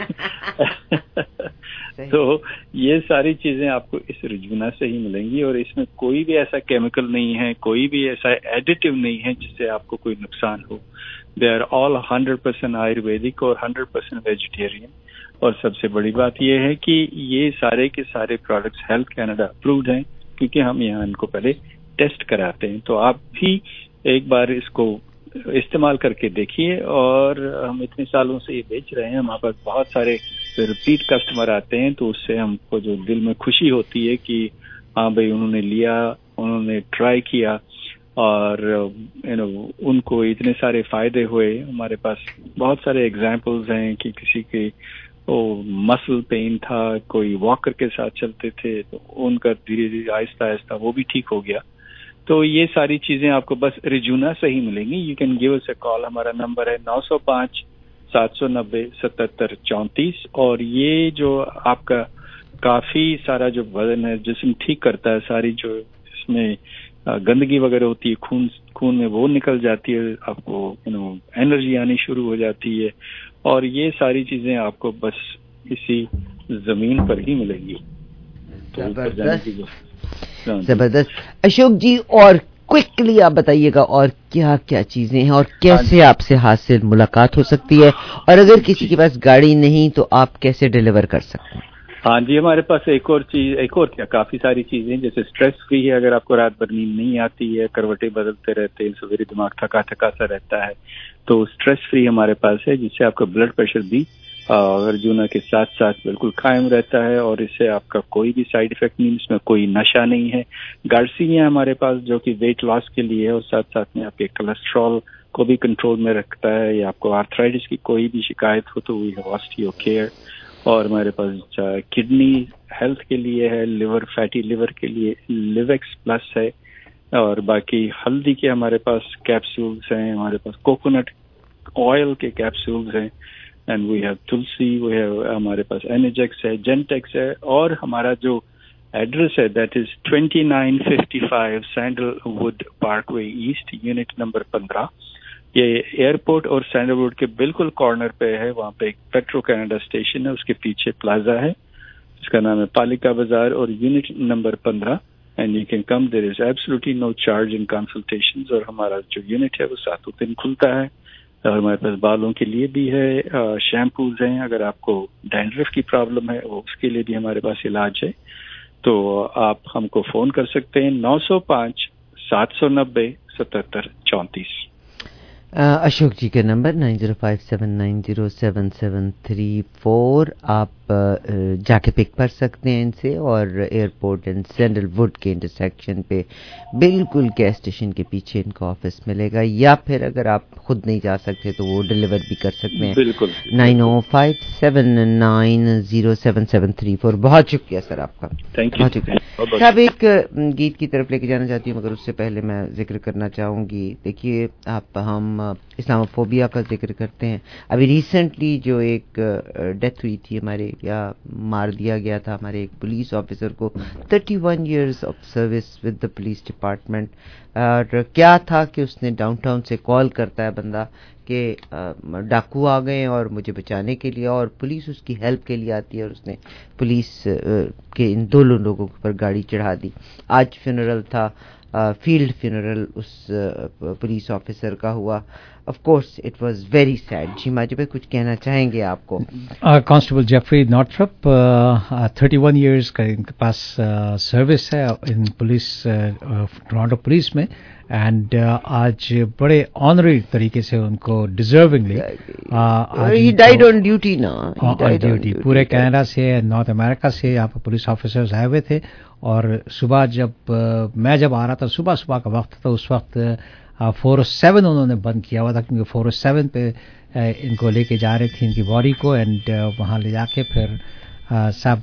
تو یہ ساری چیزیں آپ کو اس ریجونا سے ہی ملیں گی. اور اس میں کوئی بھی ایسا کیمیکل نہیں ہے, کوئی بھی ایسا ایڈیٹیو نہیں ہے جس سے آپ کو کوئی نقصان ہو. They are all hundred percent ayurvedic اور ہنڈریڈ پرسینٹ ویجیٹیرین. اور سب سے بڑی بات یہ ہے کہ یہ سارے کے سارے پروڈکٹس ہیلتھ کینیڈا اپرووڈ ہیں کیونکہ ہم یہاں ان کو پہلے ٹیسٹ کراتے ہیں. تو آپ بھی ایک بار اس کو استعمال کر کے دیکھیے. اور ہم اتنے سالوں سے یہ بیچ رہے ہیں, ہمارے پاس بہت سارے ریپیٹ کسٹمر آتے ہیں. تو اس سے ہم کو جو دل میں خوشی ہوتی ہے کہ ہاں بھائی انہوں نے لیا, انہوں نے ٹرائی کیا اور یو نو ان کو اتنے سارے فائدے ہوئے. ہمارے پاس بہت سارے ایگزامپلز ہیں کہ کسی کے وہ مسل پین تھا, کوئی واکر کے ساتھ چلتے تھے تو ان کا دھیرے دھیرے آہستہ آہستہ وہ بھی ٹھیک ہو گیا. تو یہ ساری چیزیں آپ کو بس ریجونا سے ہی ملیں گی. You can give us a call. ہمارا نمبر ہے نو سو پانچ سات سو نبے ستہتر چونتیس. اور یہ جو آپ کا کافی سارا جو وزن ہے جسم ٹھیک کرتا ہے, ساری جو اس میں गंदगी वगैरह होती है खून खून में वो निकल जाती है, आपको यू नो एनर्जी आनी शुरू हो जाती है, और ये सारी चीजें आपको बस इसी जमीन पर ही मिलेगी। तो जबरदस्त। अशोक जी, और क्विकली आप बताइएगा और क्या क्या चीजें हैं और कैसे आपसे हासिल मुलाकात हो सकती है, और अगर किसी के पास गाड़ी नहीं तो आप कैसे डिलीवर कर सकते हैं? हाँ जी, हमारे पास एक और चीज, एक और क्या काफी सारी चीजें, जैसे स्ट्रेस फ्री है। अगर आपको रात भर नींद नहीं आती है, करवटें बदलते रहते हैं, सवेरे दिमाग थका थका सा रहता है, तो स्ट्रेस फ्री हमारे पास है, जिससे आपका ब्लड प्रेशर भी अर्जुना के साथ साथ बिल्कुल कायम रहता है, और इससे आपका कोई भी साइड इफेक्ट नहीं, इसमें कोई नशा नहीं है। गार्सिया है हमारे पास जो कि वेट लॉस के लिए है, और साथ साथ में आपके कोलेस्ट्रॉल को भी कंट्रोल में रखता है, या आपको आर्थराइटिस की कोई भी शिकायत हो तो वी हैव ऑस्टियो केयर। और हमारे पास किडनी हेल्थ के लिए है, लिवर फैटी लिवर के लिए लिवेक्स प्लस है, और बाकी हल्दी के हमारे पास कैप्सूल्स हैं, हमारे पास कोकोनट ऑयल के कैप्सूल्स हैं, and we have tulsi, we have हमारे पास एनेजेक्स है, जेंटेक्स है, और हमारा जो एड्रेस है that is twenty nine fifty five Sandalwood Parkway East, unit number पंद्रह। ये एयरपोर्ट और सैंडलवुड के बिल्कुल कॉर्नर पे है, वहाँ पे एक पेट्रो कनाडा स्टेशन है, उसके पीछे प्लाजा है, इसका नाम है पालिका बाजार, और यूनिट नंबर पंद्रह, and you can come, there is absolutely no charge in consultations, और हमारा जो यूनिट है वो सातों दिन खुलता है। और हमारे पास बालों के लिए भी है, शैम्पूज हैं, अगर आपको डैंड्रफ की प्रॉब्लम है वो उसके लिए भी हमारे पास इलाज है। तो आप हमको फोन कर सकते हैं नौ सौ पाँच सात सौ नब्बे सतहत्तर चौंतीस। अशोक जी का number nine zero five seven nine zero seven seven three four, आप जाके पिक कर सकते हैं इनसे, और एयरपोर्ट एंड सैंडलवुड के इंटरसेक्शन पे बिल्कुल गैस स्टेशन के पीछे इनका ऑफिस मिलेगा, या फिर अगर आप खुद नहीं जा सकते तो वो डिलीवर भी कर सकते हैं। बिल्कुल nine O five seven nine zero seven seven three four. बहुत शुक्रिया सर आपका, थैंक यू। साहब एक गीत की तरफ लेके जाना चाहती हूँ, मगर उससे पहले मैं जिक्र करना चाहूँगी, देखिए आप हम इस्लामोफोबिया का जिक्र करते हैं। अभी रिसेंटली जो एक डेथ हुई थी हमारे, या मार दिया गया था हमारे एक पुलिस ऑफिसर को, thirty one years of service with the police department. और क्या था कि उसने डाउनटाउन से कॉल करता है बंदा कि डाकू आ गए और मुझे बचाने के लिए, और पुलिस उसकी हेल्प के लिए आती है, और उसने पुलिस के इन दोनों लोगों पर गाड़ी चढ़ा दी। आज फ्यूनरल था, फील्ड फ्यूनरल उस पुलिस ऑफिसर का हुआ। Of course it was very sad. जी माजी भाई कुछ कहना चाहेंगे आपको? Constable Jeffrey Northrup, thirty one years का इनके पास सर्विस है इन पुलिस, टोरंटो पुलिस में, एंड uh, आज बड़े ऑनरी तरीके से उनको डिजर्विंगली ही डाइड ऑन ड्यूटी ना, ऑन ड्यूटी पूरे कनाडा से, नॉर्थ अमेरिका से यहाँ पर पुलिस ऑफिसर्स आए हुए थे। और सुबह जब uh, मैं जब आ रहा था, सुबह सुबह का वक्त था, उस वक्त फोर ओ सेवन उन्होंने बंद किया हुआ था, क्योंकि फोर ओ सेवन पे uh, इनको लेके जा रहे थे इनकी बॉडी को, एंड uh, वहाँ ले जाके फिर uh, सब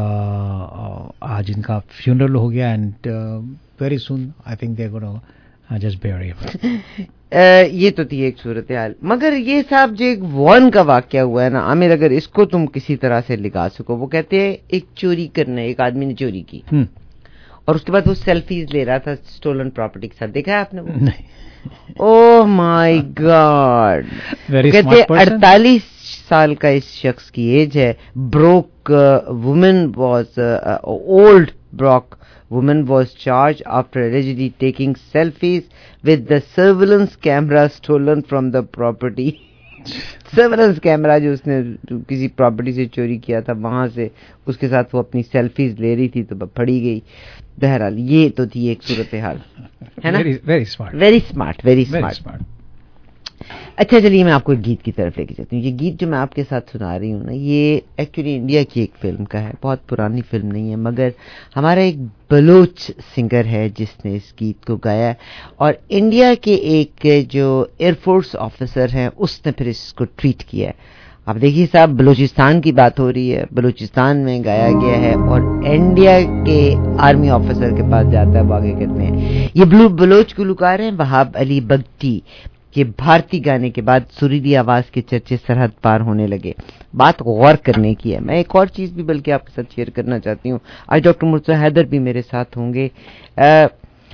uh, आज इनका फ्यूनरल हो गया, and very soon I think they gonna just bury him. ये तो थी एक सूरत हाल, मगर ये साहब जो एक वॉन का वाकया हुआ है ना आमिर, अगर इसको तुम किसी तरह से लिखा सको, वो कहते हैं एक चोरी करने, एक आदमी ने चोरी की और उसके बाद वो सेल्फीज ले रहा था स्टोलन प्रॉपर्टी के साथ, देखा है आपने वो? नहीं। Oh my god. कहते हैं अड़तालीस साल का इस शख्स की एज है। Broke woman was old broke woman was charged after allegedly taking selfies with the surveillance camera stolen from the property. Surveillance camera जो उसने किसी प्रॉपर्टी से चोरी किया था, वहां से उसके साथ वो अपनी सेल्फीज ले रही थी तो फड़ी गई। बहरहाल ये तो थी एक सूरत हाल, है ना? Very smart very smart very smart. अच्छा चलिए मैं आपको एक गीत की तरफ लेके चलती हूँ। ये गीत जो मैं आपके साथ सुना रही हूँ ना, ये एक्चुअली इंडिया की एक फिल्म का है, बहुत पुरानी फिल्म नहीं है, मगर हमारा एक बलोच सिंगर है जिसने इस गीत को गाया है, और इंडिया के एक जो एयरफोर्स ऑफिसर हैं उसने फिर इसको ट्वीट किया है। अब देखिए साहब, बलूचिस्तान की बात हो रही है, बलूचिस्तान में गाया गया है और इंडिया के आर्मी ऑफिसर के पास जाता है, वो आगे कहते हैं। ये ब्लू बलोच गुलकार हैं वहाब अली बगटी के भारतीय गाने के बाद सुरीली आवाज के चर्चे सरहद पार होने लगे। बात गौर करने की है। मैं एक और चीज भी बल्कि आपके साथ शेयर करना चाहती हूँ। आज डॉक्टर मुर्तजा हैदर भी मेरे साथ होंगे। आ,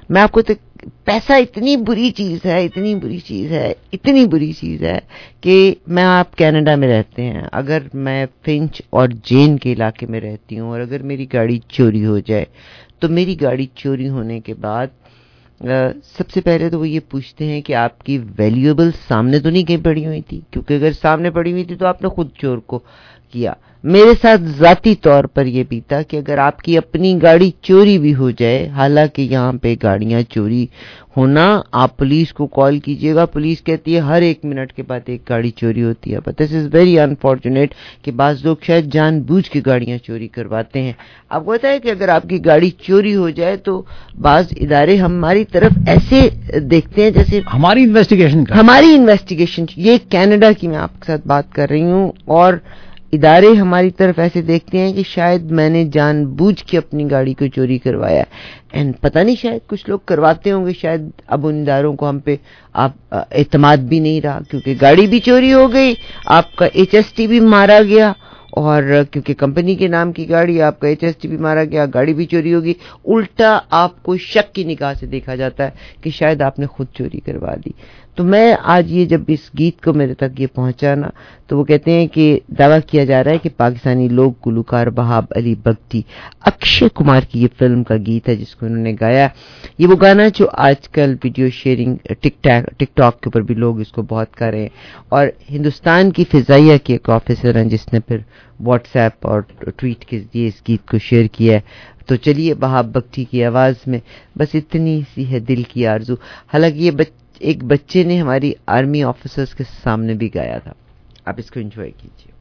میں آپ کو پیسہ اتنی بری چیز ہے, اتنی بری چیز ہے, اتنی بری چیز ہے کہ میں آپ کینیڈا میں رہتے ہیں, اگر میں فنچ اور جین کے علاقے میں رہتی ہوں اور اگر میری گاڑی چوری ہو جائے تو میری گاڑی چوری ہونے کے بعد سب سے پہلے تو وہ یہ پوچھتے ہیں کہ آپ کی ویلیویبل سامنے تو نہیں کہیں پڑی ہوئی تھی, کیونکہ اگر سامنے پڑی ہوئی تھی تو آپ نے خود چور کو کیا. میرے ساتھ ذاتی طور پر یہ بیتا کہ اگر آپ کی اپنی گاڑی چوری بھی ہو جائے, حالانکہ یہاں پہ گاڑیاں چوری ہونا, آپ پولیس کو کال کیجئے گا, پولیس کہتی ہے ہر ایک منٹ کے بعد ایک گاڑی چوری ہوتی ہے. But this is very unfortunate کہ بعض لوگ شاید جان بوجھ کے گاڑیاں چوری کرواتے ہیں. آپ کو پتا ہے کہ اگر آپ کی گاڑی چوری ہو جائے تو بعض ادارے ہماری طرف ایسے دیکھتے ہیں جیسے ہماری انویسٹیگیشن ہماری انویسٹیگیشن یہ کینیڈا کی میں آپ کے ساتھ بات کر رہی ہوں, اور ادارے ہماری طرف ایسے دیکھتے ہیں کہ شاید میں نے جان بوجھ کے اپنی گاڑی کو چوری کروایا. اینڈ پتہ نہیں, شاید کچھ لوگ کرواتے ہوں گے, شاید اب ان اداروں کو ہم پہ آپ اعتماد بھی نہیں رہا, کیونکہ گاڑی بھی چوری ہو گئی, آپ کا ایچ ایس ٹی بھی مارا گیا, اور کیونکہ کمپنی کے نام کی گاڑی, آپ کا ایچ ایس ٹی بھی مارا گیا, گاڑی بھی چوری ہوگی. الٹا آپ کو شک کی نگاہ سے دیکھا جاتا ہے کہ شاید آپ نے خود چوری کروا دی. تو میں آج یہ جب اس گیت کو میرے تک یہ پہنچا نا, تو وہ کہتے ہیں کہ دعویٰ کیا جا رہا ہے کہ پاکستانی لوگ گلوکار وہاب علی بگٹی, اکشے کمار کی یہ فلم کا گیت ہے جس کو انہوں نے گایا. یہ وہ گانا جو آج کل video sharing tick TikTok کے اوپر بھی لوگ اس کو بہت کر رہے ہیں, اور ہندوستان کی فضائیہ کے ایک آفیسر ہیں جس نے پھر واٹس ایپ اور ٹویٹ کے ذریعے اس گیت کو شیئر کیا ہے. تو چلیے وہاب بگٹی کی آواز میں بس اتنی سی ہے دل کی آرزو. حالانکہ یہ بچ ایک بچے نے ہماری آرمی آفیسرز کے سامنے بھی گایا تھا, آپ اس کو انجوائے کیجیے.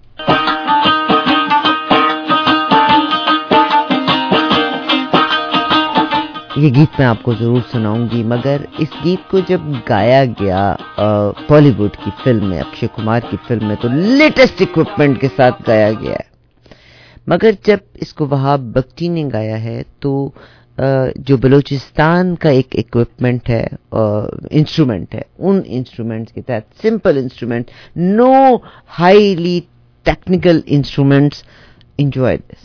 یہ گیت میں آپ کو ضرور سناؤں گی, مگر اس گیت کو جب گایا گیا بالی ووڈ کی فلم میں, اکشے کمار کی فلم میں, تو لیٹسٹ اکوپمنٹ کے ساتھ گایا گیا ہے. مگر جب اس کو وہاب بگٹی نے گایا ہے تو جو بلوچستان کا ایک اکوپمنٹ ہے, انسٹرومنٹ ہے, ان انسٹرومنٹس کے تحت, simple instrument, no highly technical instruments, enjoy this.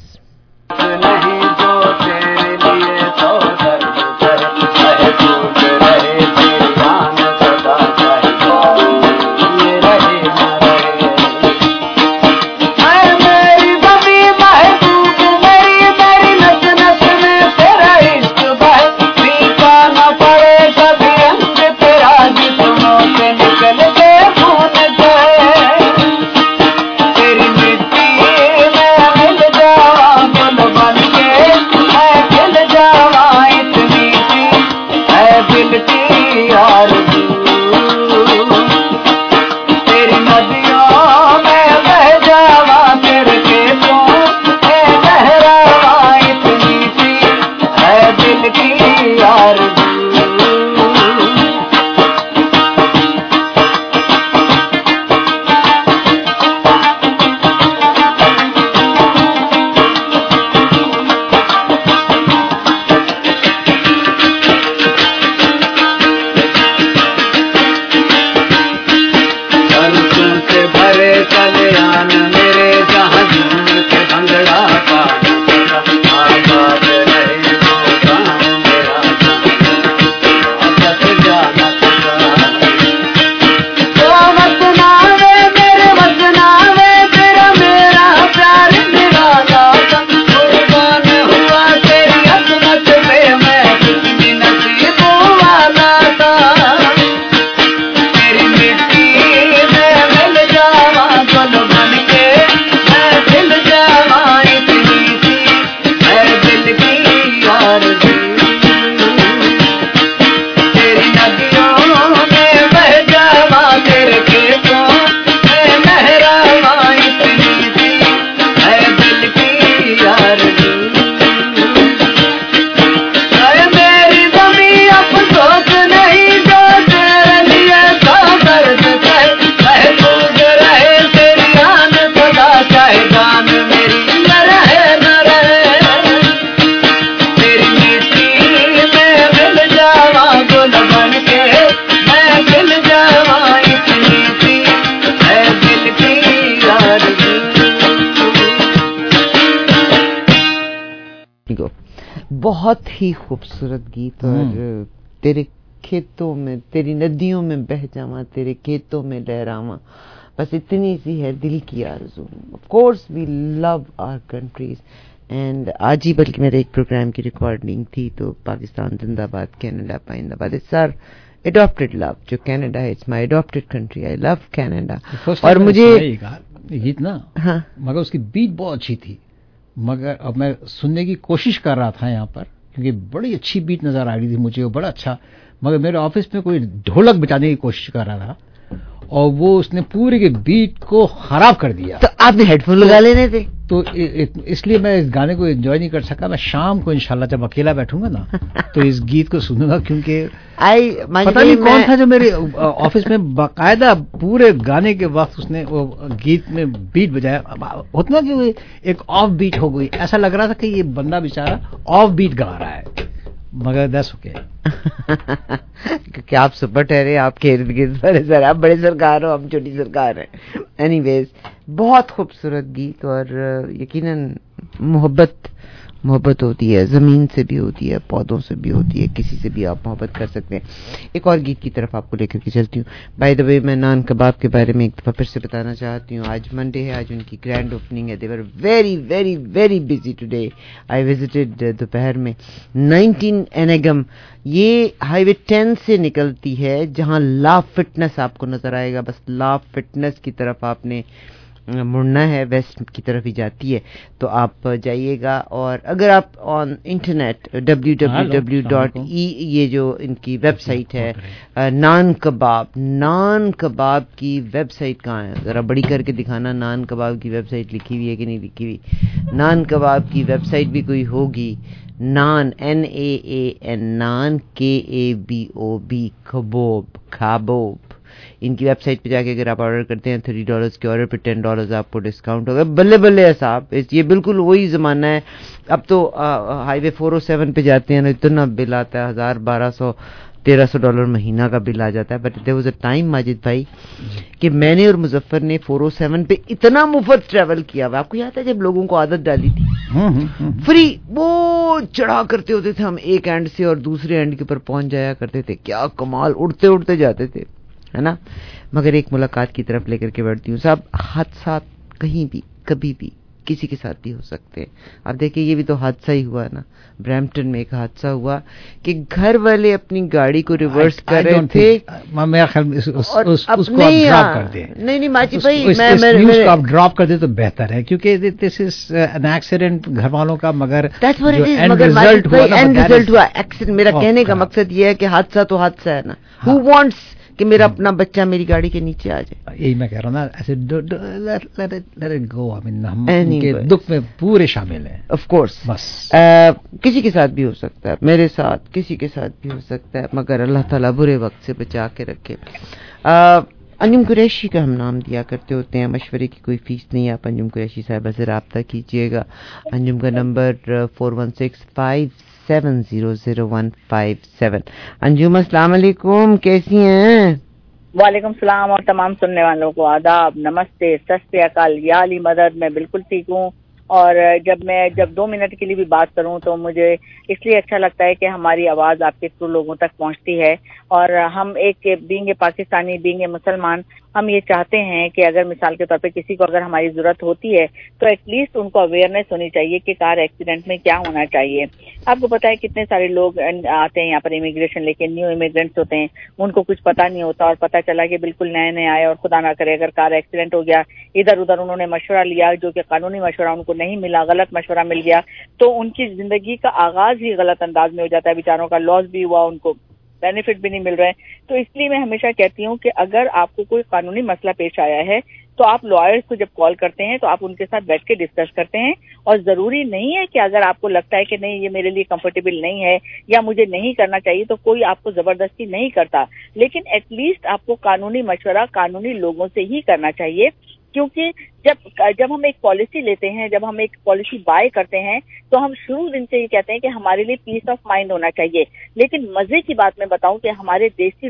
بہت ہی خوبصورت گیت. اور تیرے کھیتوں میں تیری ندیوں میں بہ جاواں, تیرے کھیتوں میں لہراواں, بس اتنی سی ہے دل کی آرزو. Of course we love our countries. And آج ہی بلکہ میرے ایک پروگرام کی ریکارڈنگ تھی, تو پاکستان زندہ باد, کینیڈا پائندہ باد. It's are adopted love. جو کینیڈا ہے it's my adopted country. I love Canada. اور مجھے گیت نا, مگر اس کی بیٹ بہت اچھی تھی, مگر اب میں سننے کی کوشش کر رہا تھا یہاں پر, کیونکہ بڑی اچھی بیٹ نظر آ رہی تھی مجھے, وہ بڑا اچھا. مگر میرے آفس میں کوئی ڈھولک بجانے کی کوشش کر رہا تھا, اور وہ اس نے پورے کے بیٹ کو خراب کر دیا. تو آپ نے ہیڈ فون لگا لینے تھے. تو اس لیے میں اس گانے کو انجوائے نہیں کر سکا. میں شام کو انشاءاللہ جب اکیلا بیٹھوں گا نا تو اس گیت کو سنوں گا, کیونکہ پتہ نہیں کون تھا جو میرے آفس میں باقاعدہ پورے گانے کے وقت اس نے وہ گیت میں بیٹ بجایا. اتنا کہ ایک آف بیٹ ہو گئی, ایسا لگ رہا تھا کہ یہ بندہ بیچارہ آف بیٹ گا رہا ہے, مگر دس اوکے. کیونکہ آپ سپر ٹھہرے, آپ کے ارد گرد بڑے سر, آپ بڑے سرکار ہو, ہم چھوٹی سرکار ہیں. اینی ویز بہت خوبصورت گیت. اور یقیناً محبت محبت ہوتی ہے, زمین سے بھی ہوتی ہے, پودوں سے بھی ہوتی ہے, کسی سے بھی آپ محبت کر سکتے ہیں. ایک اور گیت کی طرف آپ کو لے کر کے چلتی ہوں. بائی دا وے میں نان کباب کے بارے میں ایک دفعہ پھر سے بتانا چاہتی ہوں. آج منڈے ہے, آج ان کی گرینڈ اوپننگ ہے. They were very very very busy today. I visited دوپہر میں نائنٹین اینگم. یہ ہائی وے ٹین سے نکلتی ہے, جہاں لا فٹنس آپ کو نظر آئے گا. بس لا فٹنس کی طرف آپ نے مڑنا ہے, ویسٹ کی طرف ہی جاتی ہے, تو آپ جائیے گا. اور اگر آپ on internet W W W dot E, یہ جو ان کی ویب سائٹ ہے نان کباب, نان کباب کی ویب سائٹ کہاں ہے, ذرا بڑی کر کے دکھانا. نان کباب کی ویب سائٹ لکھی ہوئی ہے کہ نہیں لکھی ہوئی؟ نان کباب کی ویب سائٹ بھی کوئی ہوگی. Naan N A A N, naan K A B O B, کبوب, کھابوب. ان کی ویب سائٹ پہ جا کے اگر آپ آرڈر کرتے ہیں تھری ڈالرز کے آرڈر پہ ٹین ڈالرز آپ کو ڈسکاؤنٹ ہوگا. بلے بلے ہے صاحب, یہ بالکل وہی زمانہ ہے. اب تو highway four O seven پہ جاتے ہیں نا, اتنا بل آتا ہے, ہزار بارہ سو تیرہ سو ڈالر مہینہ کا بل آ جاتا ہے. But there was a time Majid بھائی کہ میں نے اور مظفر نے فور او سیون پہ اتنا مفت ٹریول کیا ہوا. آپ کو یاد ہے جب لوگوں کو عادت ڈالی تھی فری, وہ چڑھا کرتے ہوتے تھے ہم, ایک اینڈ سے اور دوسرے اینڈ کے اوپر پہنچ جایا کرتے تھے. کیا کمال, اڑتے اڑتے جاتے تھے, ہے نا. مگر ایک ملاقات کی طرف لے کر کے بیٹھتی ہوں. صاحب حادثات کہیں بھی کبھی بھی کسی کے ساتھ بھی ہو سکتے ہیں. آپ دیکھیں یہ بھی تو حادثہ ہی ہوا نا. برمپٹن میں ایک حادثہ ہوا کہ گھر والے اپنی گاڑی کو ریورس کر رہے تھے. میرا خیال اس کو آپ ڈراپ کر دیں. نہیں نہیں ماجد بھائی, میں آپ ڈراپ کر دیں تو بہتر ہے, کیونکہ دس از این ایکسیڈنٹ گھر والوں کا, مگر اینڈ ریزلٹ ہوا ایکسیڈنٹ. میرا کہنے کا مقصد یہ ہے کہ حادثہ تو حادثہ ہے نا. ہو وانٹس کہ میرا اپنا بچہ میری گاڑی کے نیچے آ جائے. یہی میں کہہ رہا ہوں نا, ایسے دکھ میں پورے شامل ہیں. آف کورس بس کسی کے ساتھ بھی ہو سکتا ہے, میرے ساتھ کسی کے ساتھ بھی ہو سکتا ہے, مگر اللہ تعالیٰ برے وقت سے بچا کے رکھے. انجم قریشی کا ہم نام دیا کرتے ہوتے ہیں, مشورے کی کوئی فیس نہیں ہے. آپ انجم قریشی صاحبہ سے رابطہ کیجیے گا. انجم کا number four one six five seven zero zero one five seven. Anjum السلام علیکم, کیسی ہیں؟ وعلیکم السلام, اور تمام سننے والوں کو آداب, نمستے, سست اکال, یا علی مدد. میں بالکل ٹھیک ہوں, اور جب میں جب دو منٹ کے لیے بھی بات کروں تو مجھے اس لیے اچھا لگتا ہے کہ ہماری آواز آپ کے تھرو لوگوں تک پہنچتی ہے. اور ہم ایک being a Pakistani, being a مسلمان, ہم یہ چاہتے ہیں کہ اگر مثال کے طور پہ کسی کو اگر ہماری ضرورت ہوتی ہے تو ایٹ لیسٹ ان کو اویئرنیس ہونی چاہیے کہ کار ایکسیڈنٹ میں کیا ہونا چاہیے. آپ کو پتا ہے کتنے سارے لوگ آتے ہیں یہاں پر امیگریشن لے کے, نیو امیگرینٹس ہوتے ہیں, ان کو کچھ پتا نہیں ہوتا, اور پتا چلا کہ بالکل نئے نئے آئے اور خدا نہ کرے اگر کار ایکسیڈنٹ ہو گیا, ادھر ادھر انہوں نے مشورہ لیا جو کہ قانونی مشورہ ان کو نہیں ملا, غلط مشورہ مل گیا, تو ان کی زندگی کا آغاز ہی غلط انداز میں ہو جاتا ہے. بیچاروں کا لاس بھی ہوا, ان کو بینیفٹ بھی نہیں مل رہے. تو اس لیے میں ہمیشہ کہتی ہوں کہ اگر آپ کو کوئی قانونی مسئلہ پیش آیا ہے تو آپ لائرز کو جب کال کرتے ہیں تو آپ ان کے ساتھ بیٹھ کے ڈسکس کرتے ہیں. اور ضروری نہیں ہے کہ اگر آپ کو لگتا ہے کہ نہیں یہ میرے لیے کمفرٹیبل نہیں ہے یا مجھے نہیں کرنا چاہیے تو کوئی آپ کو زبردستی نہیں کرتا, لیکن ایٹ لیسٹ آپ کو قانونی مشورہ قانونی لوگوں سے ہی کرنا چاہیے. کیونکہ جب جب ہم ایک پالیسی لیتے ہیں, جب ہم ایک پالیسی بائی کرتے ہیں تو ہم شروع دن سے یہ کہتے ہیں کہ ہمارے لیے پیس آف مائنڈ ہونا چاہیے. لیکن مزے کی بات میں بتاؤں کہ ہمارے دیسی لوگ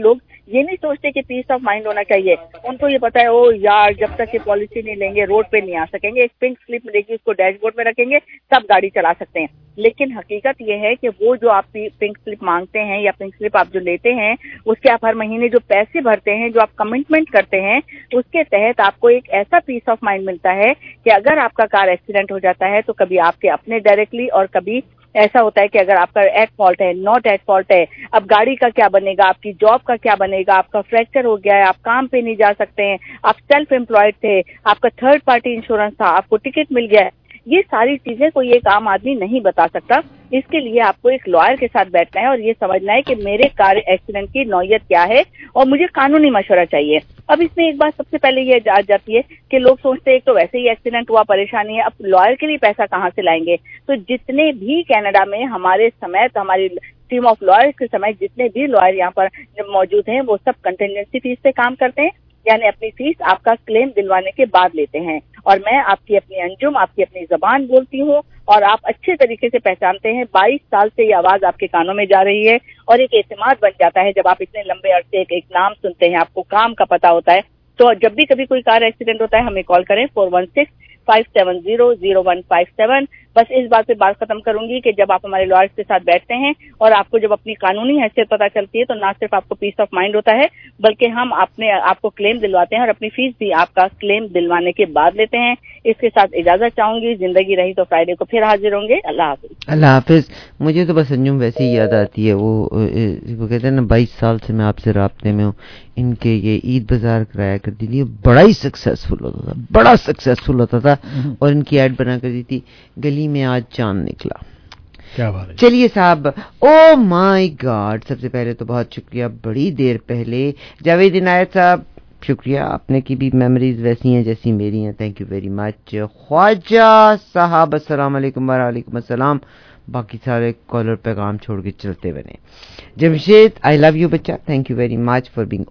ये नहीं सोचते कि पीस ऑफ माइंड होना चाहिए। उनको ये पता है ओ यार जब तक ये पॉलिसी नहीं लेंगे रोड पे नहीं आ सकेंगे, एक पिंक स्लिप मिलेगी उसको डैशबोर्ड में रखेंगे तब गाड़ी चला सकते हैं। लेकिन हकीकत ये है कि वो जो आप पिंक स्लिप मांगते हैं या पिंक स्लिप आप जो लेते हैं उसके आप हर महीने जो पैसे भरते हैं, जो आप कमिटमेंट करते हैं, उसके तहत आपको एक ऐसा पीस ऑफ माइंड मिलता है कि अगर आपका कार एक्सीडेंट हो जाता है तो कभी आपके अपने डायरेक्टली और कभी ऐसा होता है कि अगर आपका एट फॉल्ट है, नॉट एट फॉल्ट है, अब गाड़ी का क्या बनेगा, आपकी जॉब का क्या बनेगा, आपका फ्रैक्चर हो गया है, आप काम पे नहीं जा सकते हैं, आप सेल्फ एम्प्लॉयड थे, आपका थर्ड पार्टी इंश्योरेंस था, आपको टिकट मिल गया है, ये सारी चीजें कोई एक आम आदमी नहीं बता सकता। इसके लिए आपको एक लॉयर के साथ बैठना है और ये समझना है कि मेरे कार एक्सीडेंट की नौयत क्या है और मुझे कानूनी मशवरा चाहिए। अब इसमें एक बात सबसे पहले ये आ जाती है कि लोग सोचते हैं एक तो वैसे ही एक्सीडेंट हुआ, परेशानी है, अब लॉयर के लिए पैसा कहाँ से लाएंगे। तो जितने भी कनाडा में हमारे समेत हमारी टीम ऑफ लॉयर्स के समेत जितने भी लॉयर यहाँ पर मौजूद हैं वो सब कंटिजेंसी फीस पे काम करते हैं, यानी अपनी फीस आपका क्लेम दिलवाने के बाद लेते हैं। और मैं आपकी अपनी अंजुम, आपकी अपनी जबान बोलती हूँ और आप अच्छे तरीके से पहचानते हैं। बाईस साल से ये आवाज आपके कानों में जा रही है और एक एतमाद बन जाता है जब आप इतने लंबे अरसे एक, एक नाम सुनते हैं, आपको काम का पता होता है। तो जब भी कभी कोई कार एक्सीडेंट होता है हमें कॉल करें four one six five seven zero zero one five seven. बस इस बात पे बात खत्म करूंगी कि जब आप हमारे लॉयर्स के साथ बैठते हैं और आपको जब अपनी कानूनी हैसियत पता चलती है तो ना सिर्फ आपको पीस ऑफ माइंड होता है बल्कि हम अपने आपको क्लेम दिलवाते हैं और अपनी फीस भी आपका क्लेम दिलवाने के बाद लेते हैं। इसके साथ इजाजत चाहूंगी, जिंदगी रही तो फ्राइडे को फिर हाजिर होंगे। अल्लाह हाफिज। अल्लाह हाफिज। मुझे तो बस अंजुम वैसे ही याद आती है, वो वो कहते हैं ना बाईस साल से मैं आपसे राब्ते में हूँ, इनके ये ईद बाजार कराया करती थी, बड़ा ही सक्सेसफुल होता था, बड़ा सक्सेसफुल होता था और इनकी ऐड बना कर दी थी, गली में आज चांद निकला। क्या बात है। चलिए साहब, ओ माय गॉड, सबसे पहले तो बहुत शुक्रिया, बड़ी देर पहले जावेद इनायत साहब, शुक्रिया, आपने की भी मेमोरीज वैसी हैं जैसी मेरी हैं, thank you very much. Khwaja Sahab अस्सलाम वालेकुम वालेकुम अस्सलाम, बाकी सारे कॉलर पैगाम छोड़ के चलते बने। जमशेद आई लव यू बच्चा, thank you very much for being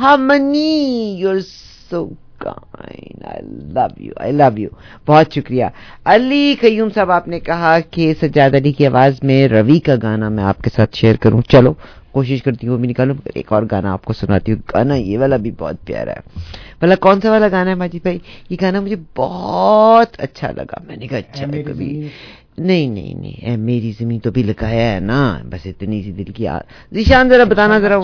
ओहामनी, you are so kind, I love you, I love you, बहुत शुक्रिया। अली कयूम साहब, आपने कहा कि सज्जाद अली की आवाज में रवि का गाना मैं आपके साथ शेयर करूं, चलो कोशिश करती हूँ, भी निकालूं, एक और गाना आपको सुनाती हूँ। गाना ये वाला भी बहुत प्यारा है। भला कौन सा वाला गाना है माजी भाई? ये गाना मुझे बहुत अच्छा लगा, मैंने कहा अच्छा है कभी। नहीं नहीं नहीं ए, मेरी जमीन तो भी लगाया है ना, बस इतनी सी दिल की। जीशान जरा बताना जरा,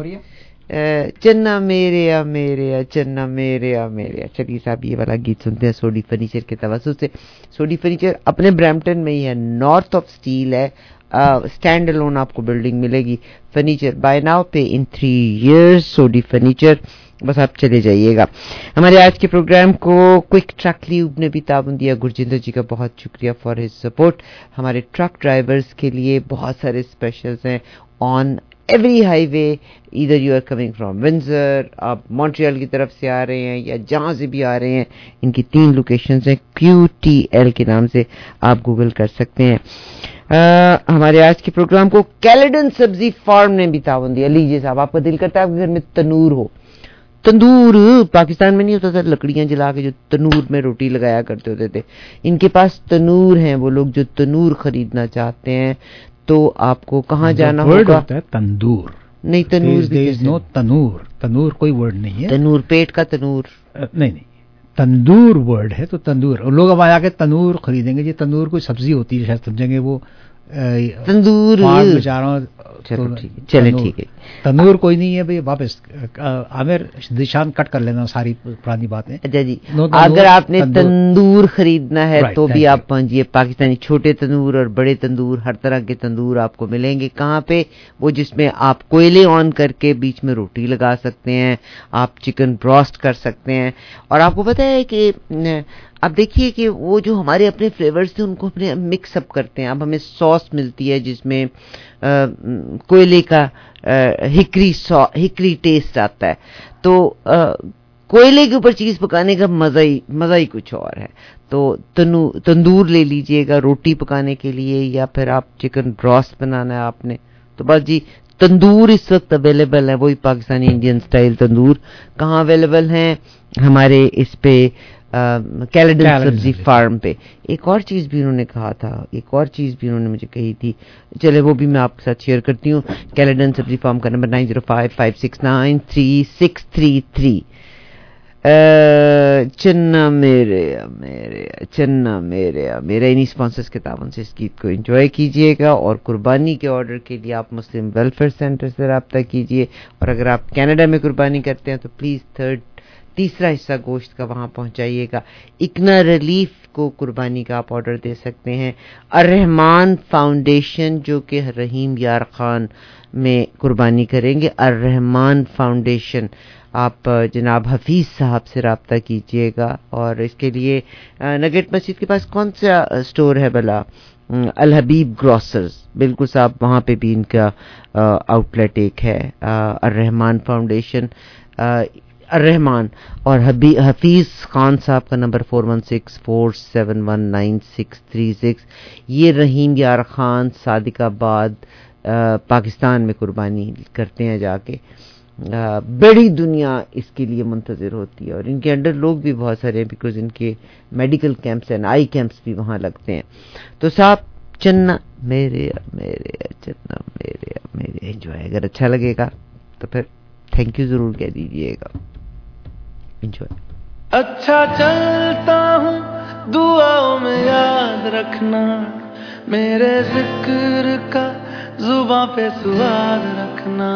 चन्ना मेरे या मेरे या चन्ना मेरे या मेरे या। चलिए साहब ये वाला गीत सुनते हैं सोडी फर्नीचर के तवज्जुह से। सोडी फर्नीचर अपने ब्रैम्पटन में ही है, नॉर्थ ऑफ स्टील है, स्टैंड अलोन आपको बिल्डिंग मिलेगी, furniture buy now pay in three years, Sodhi furniture, बस आप चले जाइएगा। हमारे आज के प्रोग्राम को क्विक ट्रक लीव ने भी ताबन दिया, गुरजिंदर जी का बहुत शुक्रिया फॉर हिज सपोर्ट। हमारे ट्रक ड्राइवर्स के लिए बहुत सारे स्पेशल्स हैं ऑन एवरी हाईवे, इधर you are coming from Windsor, आप मॉन्ट्रियल की तरफ से आ रहे हैं या जहां से भी आ रहे हैं, इनकी तीन लोकेशंस हैं, क्यू टी एल के नाम से आप गूगल कर सकते हैं। आ, हमारे आज के प्रोग्राम को कैलेडन सब्जी फार्म ने भी तावन दिया। लीजिए साहब, आपका दिल करता है आपके घर में तनूर हो, तंदूर पाकिस्तान में नहीं होता था, लकड़ियां जला के जो तनूर में रोटी लगाया करते होते थे, इनके पास तनूर हैं। वो लोग जो तनूर खरीदना चाहते हैं तो आपको कहाँ जाना होगा? होता है तंदूर, नहीं तनूर नो तनूर, तनूर कोई वर्ड नहीं है, तनूर पेट का तनूर नहीं नहीं, तंदूर वर्ड है। तो तंदूर, लोग अब आके तनूर खरीदेंगे, जी तनूर कोई सब्जी होती है, शायद समझेंगे वो तंदूर बेचारों। चलो ठीक है, चले ठीक है, तनूर कोई नहीं है भाई। वापस आमिर दिशान कट कर लेना सारी पुरानी बातें। अच्छा जी, अगर आपने तंदूर खरीदना है तो भी आप पहुंचिए, पाकिस्तानी छोटे तंदूर और बड़े तंदूर, हर तरह के तंदूर आपको मिलेंगे। कहाँ पे? वो जिसमें आप कोयले ऑन करके बीच में रोटी लगा सकते हैं, आप चिकन ब्रोस्ट कर सकते हैं। और आपको पता है कि अब देखिए कि वो जो हमारे अपने फ्लेवर्स थे उनको अपने मिक्स अप करते हैं। अब हमें सॉस मिलती है जिसमें कोयले का आ, हिकरी सॉ हिकरी टेस्ट आता है, तो आ, कोयले के ऊपर चीज पकाने का मजा ही मजा ही कुछ और है। तो तनु तंदूर ले लीजिएगा रोटी पकाने के लिए, या फिर आप चिकन ब्रोस्ट बनाना है आपने, तो बस जी तंदूर इस वक्त अवेलेबल है, वही पाकिस्तानी इंडियन स्टाइल तंदूर। कहाँ अवेलेबल हैं? हमारे इस पे کیلیڈن سبزی فارم پہ. ایک اور چیز بھی انہوں نے کہا تھا, ایک اور چیز بھی انہوں نے مجھے کہی تھی, چلے وہ بھی میں آپ کے ساتھ شیئر کرتی ہوں. کیلیڈن سبزی فارم کا number nine zero five five six nine three six three three. چنا میرے میرے چنا میرے میرے انہی اسپانسرز کے تعاون سے اس گیت کو انجوائے کیجیے گا. اور قربانی کے آرڈر کے لیے آپ مسلم ویلفیئر سینٹر سے رابطہ کیجیے. اور اگر آپ کینیڈا میں قربانی کرتے ہیں تو پلیز تھرڈ تیسرا حصہ گوشت کا وہاں پہنچائیے گا. اکنا ریلیف کو قربانی کا آپ آرڈر دے سکتے ہیں. الرحمان فاؤنڈیشن جو کہ رحیم یار خان میں قربانی کریں گے. الرحمان فاؤنڈیشن آپ جناب حفیظ صاحب سے رابطہ کیجیے گا. اور اس کے لیے نگیٹ مسجد کے پاس کون سا اسٹور ہے بلا؟ الحبیب گروسرز. بالکل صاحب, وہاں پہ بھی ان کا آؤٹ لیٹ ایک ہے. الرحمان فاؤنڈیشن الرحمان. اور حفیظ خان صاحب کا number four one six four seven one nine six three six. یہ رحیم یار خان صادق آباد پاکستان میں قربانی کرتے ہیں جا کے. بڑی دنیا اس کے لیے منتظر ہوتی ہے اور ان کے انڈر لوگ بھی بہت سارے ہیں, بیکاز ان کے medical camps and eye camps بھی وہاں لگتے ہیں. تو صاحب چنا میرے میرے چنا میرے میرے انجوائے. اگر اچھا لگے گا تو پھر تھینک یو ضرور کہہ دیجیے گا. انجوائے. اچھا چلتا ہوں دعاؤں میں یاد رکھنا, میرے ذکر کا زباں پہ سواد رکھنا.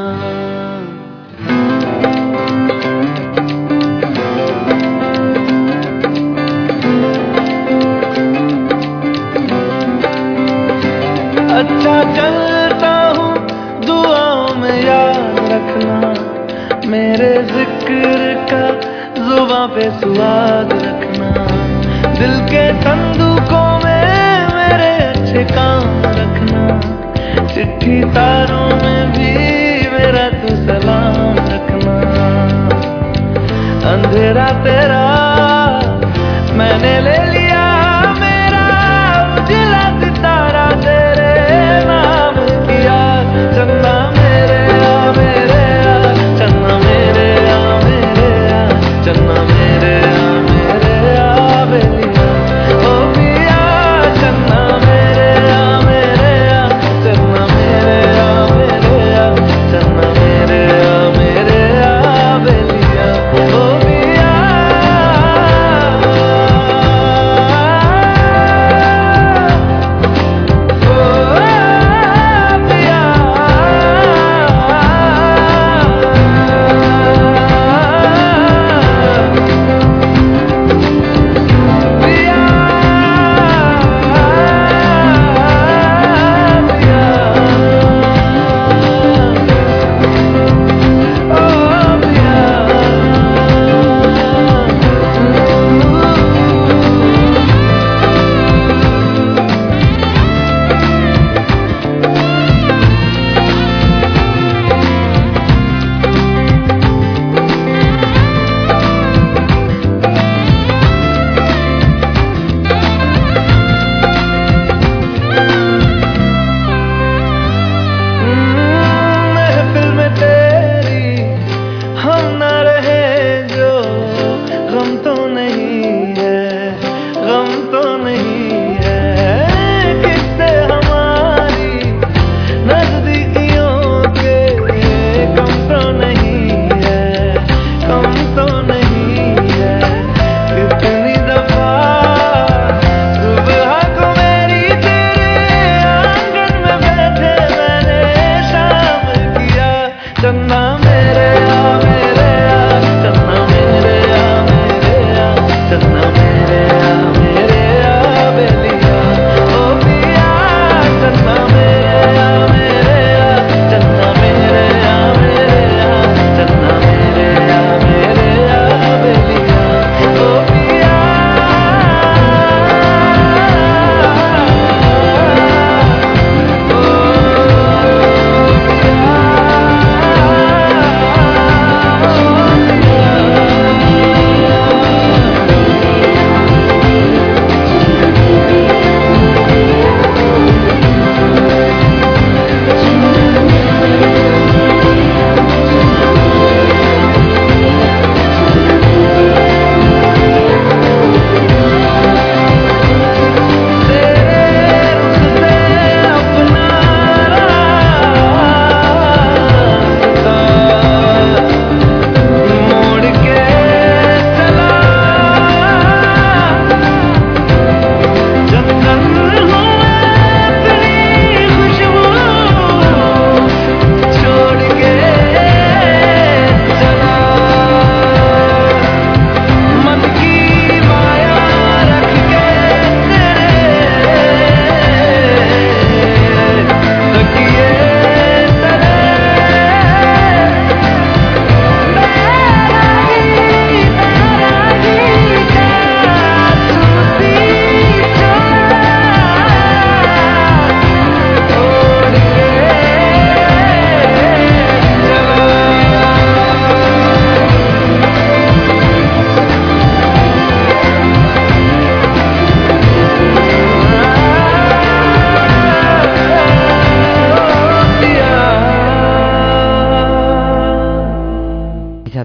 اچھا چلتا ہوں دعاؤں میں یاد رکھنا, میرے ذکر کا زباں پہ سواد رکھنا. دل کے صندوقوں میں میرے اچھے کام رکھنا, چٹھی تاروں میں بھی میرا تو سلام رکھنا. اندھیرا تیرا میں نے لے لیا, میرا اجلا ستارہ تیرے نام کیا. چنا میرے آ میرے آ چنا میرے آ میرے آ چنا میرے آ میرے آ بیلیا او پیا. چنا میرے آ میرے آ چنا میرے آ میرے آ چنا میرے آ میرے آ بیلیا او پیا.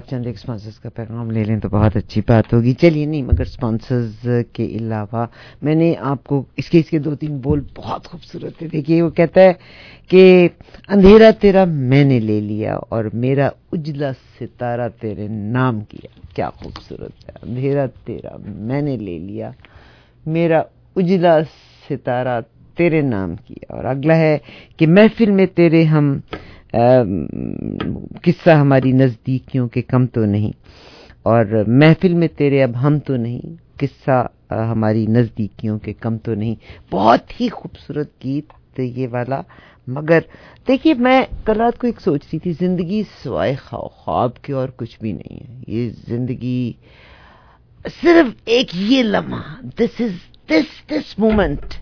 चंद एक स्पॉन्सर्स का पैगाम ले लें तो बहुत अच्छी बात होगी. चलिए नहीं, मगर स्पॉन्सर्स के अलावा मैंने आपको इसके इसके दो तीन बोल बहुत खूबसूरत है. देखिए, वो कहता है कि अंधेरा तेरा मैंने ले लिया और मेरा उजला सितारा तेरे नाम किया. क्या खूबसूरत है. अंधेरा तेरा मैंने ले लिया, मेरा उजला सितारा तेरे नाम किया. और अगला है कि महफिल में तेरे हम किस्सा हमारी नज़दीकियों के कम तो नहीं, और महफिल में तेरे अब हम तो नहीं, किस्सा हमारी नज़दीकियों के कम तो नहीं. बहुत ही खूबसूरत गीत ये वाला. मगर देखिए, मैं कल रात को एक सोच रही थी, जिंदगी सिवाय ख्वाब के और कुछ भी नहीं है. ये जिंदगी सिर्फ एक ये लम्हा, this is this this moment.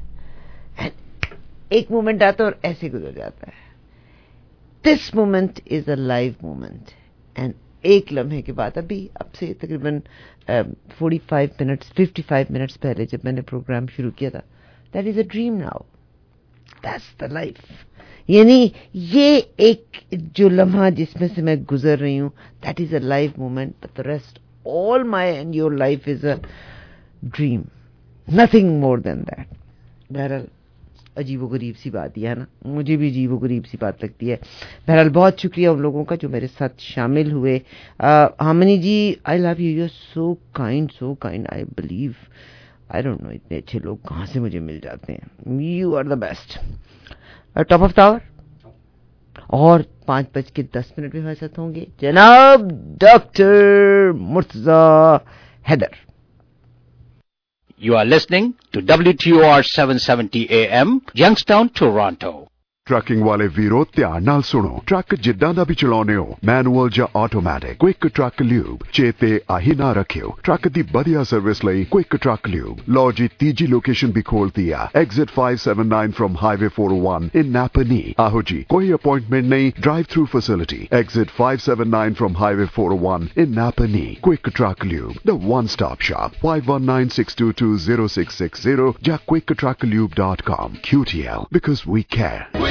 एक मोमेंट आता है और ऐसे गुजर जाता है. This moment is a live moment. And एक लम्हे के बाद, अभी अब से तकरीबन forty five minutes fifty five minutes पहले जब मैंने प्रोग्राम शुरू किया था, that is a dream now, that's the life. यानी ये एक जो लम्हा जिसमें से मैं गुजर रही हूँ, that is a live moment. But the rest, all my and your life is a dream, nothing more than that. बहरहाल अजीबोगरीब सी बात है ना, मुझे भी अजीबोगरीब सी बात लगती है. बहरहाल बहुत शुक्रिया उन लोगों का जो मेरे साथ शामिल हुए. Hamini ji, I love you, you are so kind, so kind. I believe, I don't know इतने अच्छे लोग कहाँ से मुझे मिल जाते हैं. You are the best. Top of the hour और पाँच बज के दस मिनट में हमारे साथ होंगे जनाब doctor Murtaza Haider. You are listening to W T O R seven seventy A M, Youngstown, Toronto. Trucking ਵਾਲੇ ਵੀਰੋ ਧਿਆਨ ਨਾਲ ਸੁਣੋ. ਟਰੱਕ ਜਿੱਦਾਂ ਦਾ ਵੀ ਚਲਾਉਂਦੇ ਹੋ, ਮੈਨੂਅਲ ਜਾਂ ਆਟੋਮੈਟਿਕ, ਕੁਇਕ ਟਰੱਕ ਲਿਊਬ ਚੇਤੇ ਆਹੀ ਨਾ ਰੱਖਿਓ. ਟਰੱਕ ਦੀ ਵਧੀਆ ਸਰਵਿਸ ਲਈ ਕੁਇਕ ਟਰੱਕ ਲਿਊਬ. ਲਓ ਜੀ, ਤੀਜੀ ਲੋਕੇਸ਼ਨ ਵੀ ਖੋਲਤੀ ਆ, exit five seventy-nine from highway four oh one in Napanee. ਆਹੋ ਜੀ, ਕੋਈ ਅਪਾਇੰਟਮੈਂਟ ਨਹੀਂ, drive through facility. Exit five seventy-nine from highway four oh one in Napanee. Quick truck lube, the one stop shop. five one nine six two two zero six six zero ਜਾਂ quick truck lube dot com. Q T L, because we care.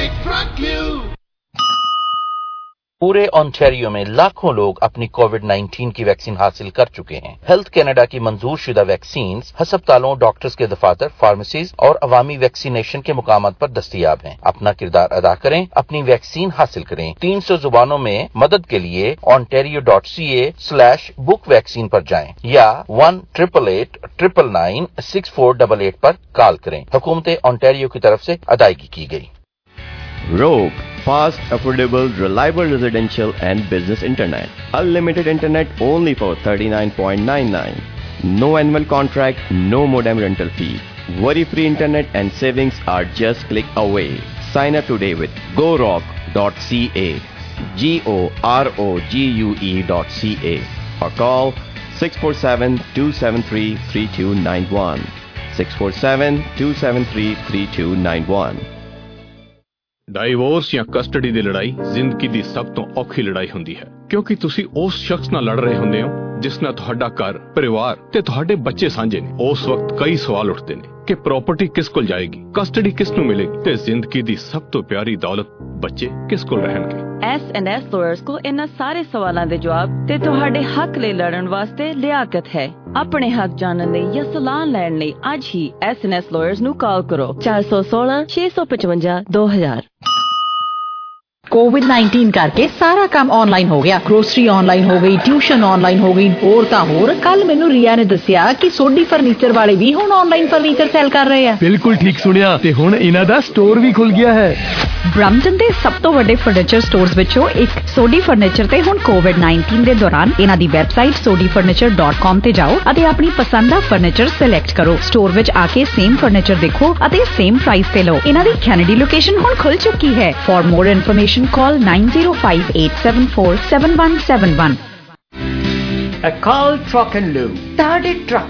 पूरे Ontario में लाखों लोग अपनी Covid nineteen की vaccine हासिल कर चुके हैं. हेल्थ कनाडा की मंजूर शुदा वैक्सीन हस्पतालों, डॉक्टर्स के दफातर, फार्मेसीज और अवामी वैक्सीनेशन के मुकामात पर दस्तयाब हैं. अपना किरदार अदा करें, अपनी वैक्सीन हासिल करें. तीन सौ जुबानों में मदद के लिए ontario dot c a slash book vaccine पर जाएं या one triple eight triple nine six four double eight पर कॉल करें. हुकूमत ऑन्टेरियो की तरफ से अदायगी की गई. Rogue, fast, affordable, reliable residential and business internet. Unlimited internet only for thirty-nine ninety-nine. No annual contract, no modem rental fee. Worry-free internet and savings are just click away. Sign up today with go rock dot c a, G O R O G U E dot C A, or call six four seven two seven three three two nine one. six four seven two seven three three two nine one. Divorce ਜਾਂ custody ਦੀ ਲੜਾਈ ਜ਼ਿੰਦਗੀ ਦੀ ਸਭ ਤੋਂ ਔਖੀ ਲੜਾਈ ਹੁੰਦੀ ਹੈ, ਕਿਉਂਕਿ ਤੁਸੀਂ ਉਸ ਸ਼ਖਸ ਨਾਲ ਲੜ ਰਹੇ ਹੁੰਦੇ ਹੋ ਜਿਸ ਨਾਲ ਤੁਹਾਡਾ ਘਰ, ਪਰਿਵਾਰ ਤੇ ਤੁਹਾਡੇ ਬੱਚੇ ਸਾਂਝੇ ਨੇ. ਉਸ ਵਕਤ ਕਈ ਸਵਾਲ ਉੱਠਦੇ ਨੇ ਕਿ ਪ੍ਰਾਪਰਟੀ ਕਿਸ ਕੋਲ ਜਾਏਗੀ, ਕਸਟਡੀ ਕਿਸ ਨੂੰ ਮਿਲੇਗੀ ਤੇ ਜ਼ਿੰਦਗੀ ਦੀ ਸਭ ਤੋਂ ਪਿਆਰੀ ਦੌਲਤ ਬੱਚੇ ਕਿਸ ਕੋਲ ਰਹਿਣਗੇ. ਐਸ ਐਂਡ ਐਸ ਲਾਇਰਸ ਕੋ ਇਹਨਾਂ ਸਾਰੇ ਸਵਾਲਾਂ ਦੇ ਜਵਾਬ ਤੇ ਤੁਹਾਡੇ ਹੱਕ ਲਈ ਲੜਨ ਵਾਸਤੇ ਲਿਆਕਤ ਹੈ. ਆਪਣੇ ਹੱਕ ਜਾਣਨ ਲਈ ਜਾਂ ਸਲਾਹ ਲੈਣ ਲਈ ਅੱਜ ਹੀ ਐਸ ਐਂਡ ਐਸ ਲਾਇਰਸ ਨੂੰ ਕਾਲ ਕਰੋ ਚਾਰ ਸੌ ਸੋਲਾਂ ਛੇ ਸੌ ਪਚਵੰਜਾ ਦੋ ਹਜ਼ਾਰ. कोविड नाइन्टीन करके सारा काम ऑनलाइन हो गया. ग्रोसरी ऑनलाइन हो गई, ट्यूशन ऑनलाइन हो गई, होर तां होर. कल मैनू रिया ने दसिया कि सोडी फर्नीचर वाले भी हुण ऑनलाइन फर्नीचर सेल कर रहे हैं. बिल्कुल ठीक सुनिया, ते हुण इन्हां दा स्टोर भी खुल गया है. ब्रैम्पटन ਦੇ ਸਭ ਤੋਂ ਵੱਡੇ ਫਰਨੀਚਰ ਸਟੋਰਸ ਵਿੱਚੋਂ ਇੱਕ ਸੋਡੀ ਫਰਨੀਚਰ ਤੇ ਹੁਣ ਕੋਵਿਡ ਨਾਈਨਟੀਨ ਦੇ ਦੌਰਾਨ ਇਹਨਾਂ ਦੀ website Sodhi furniture dot com ਤੇ ਜਾਓ ਅਤੇ ਆਪਣੀ ਪਸੰਦ ਦਾ ਫਰਨੀਚਰ ਸਿਲੈਕਟ ਕਰੋ. ਸਟੋਰ ਵਿੱਚ ਆ ਕੇ ਸੇਮ ਫਰਨੀਚਰ ਦੇਖੋ ਅਤੇ ਸੇਮ ਪ੍ਰਾਈਸ ਤੇ ਲਓ. ਇਹਨਾਂ ਦੀ ਕੈਨੇਡੀ ਲੋਕੇਸ਼ਨ ਹੁਣ ਖੁੱਲ ਚੁੱਕੀ ਹੈ. For more information call nine zero five eight seven four seven one seven one. A call truck and lube. Target truck.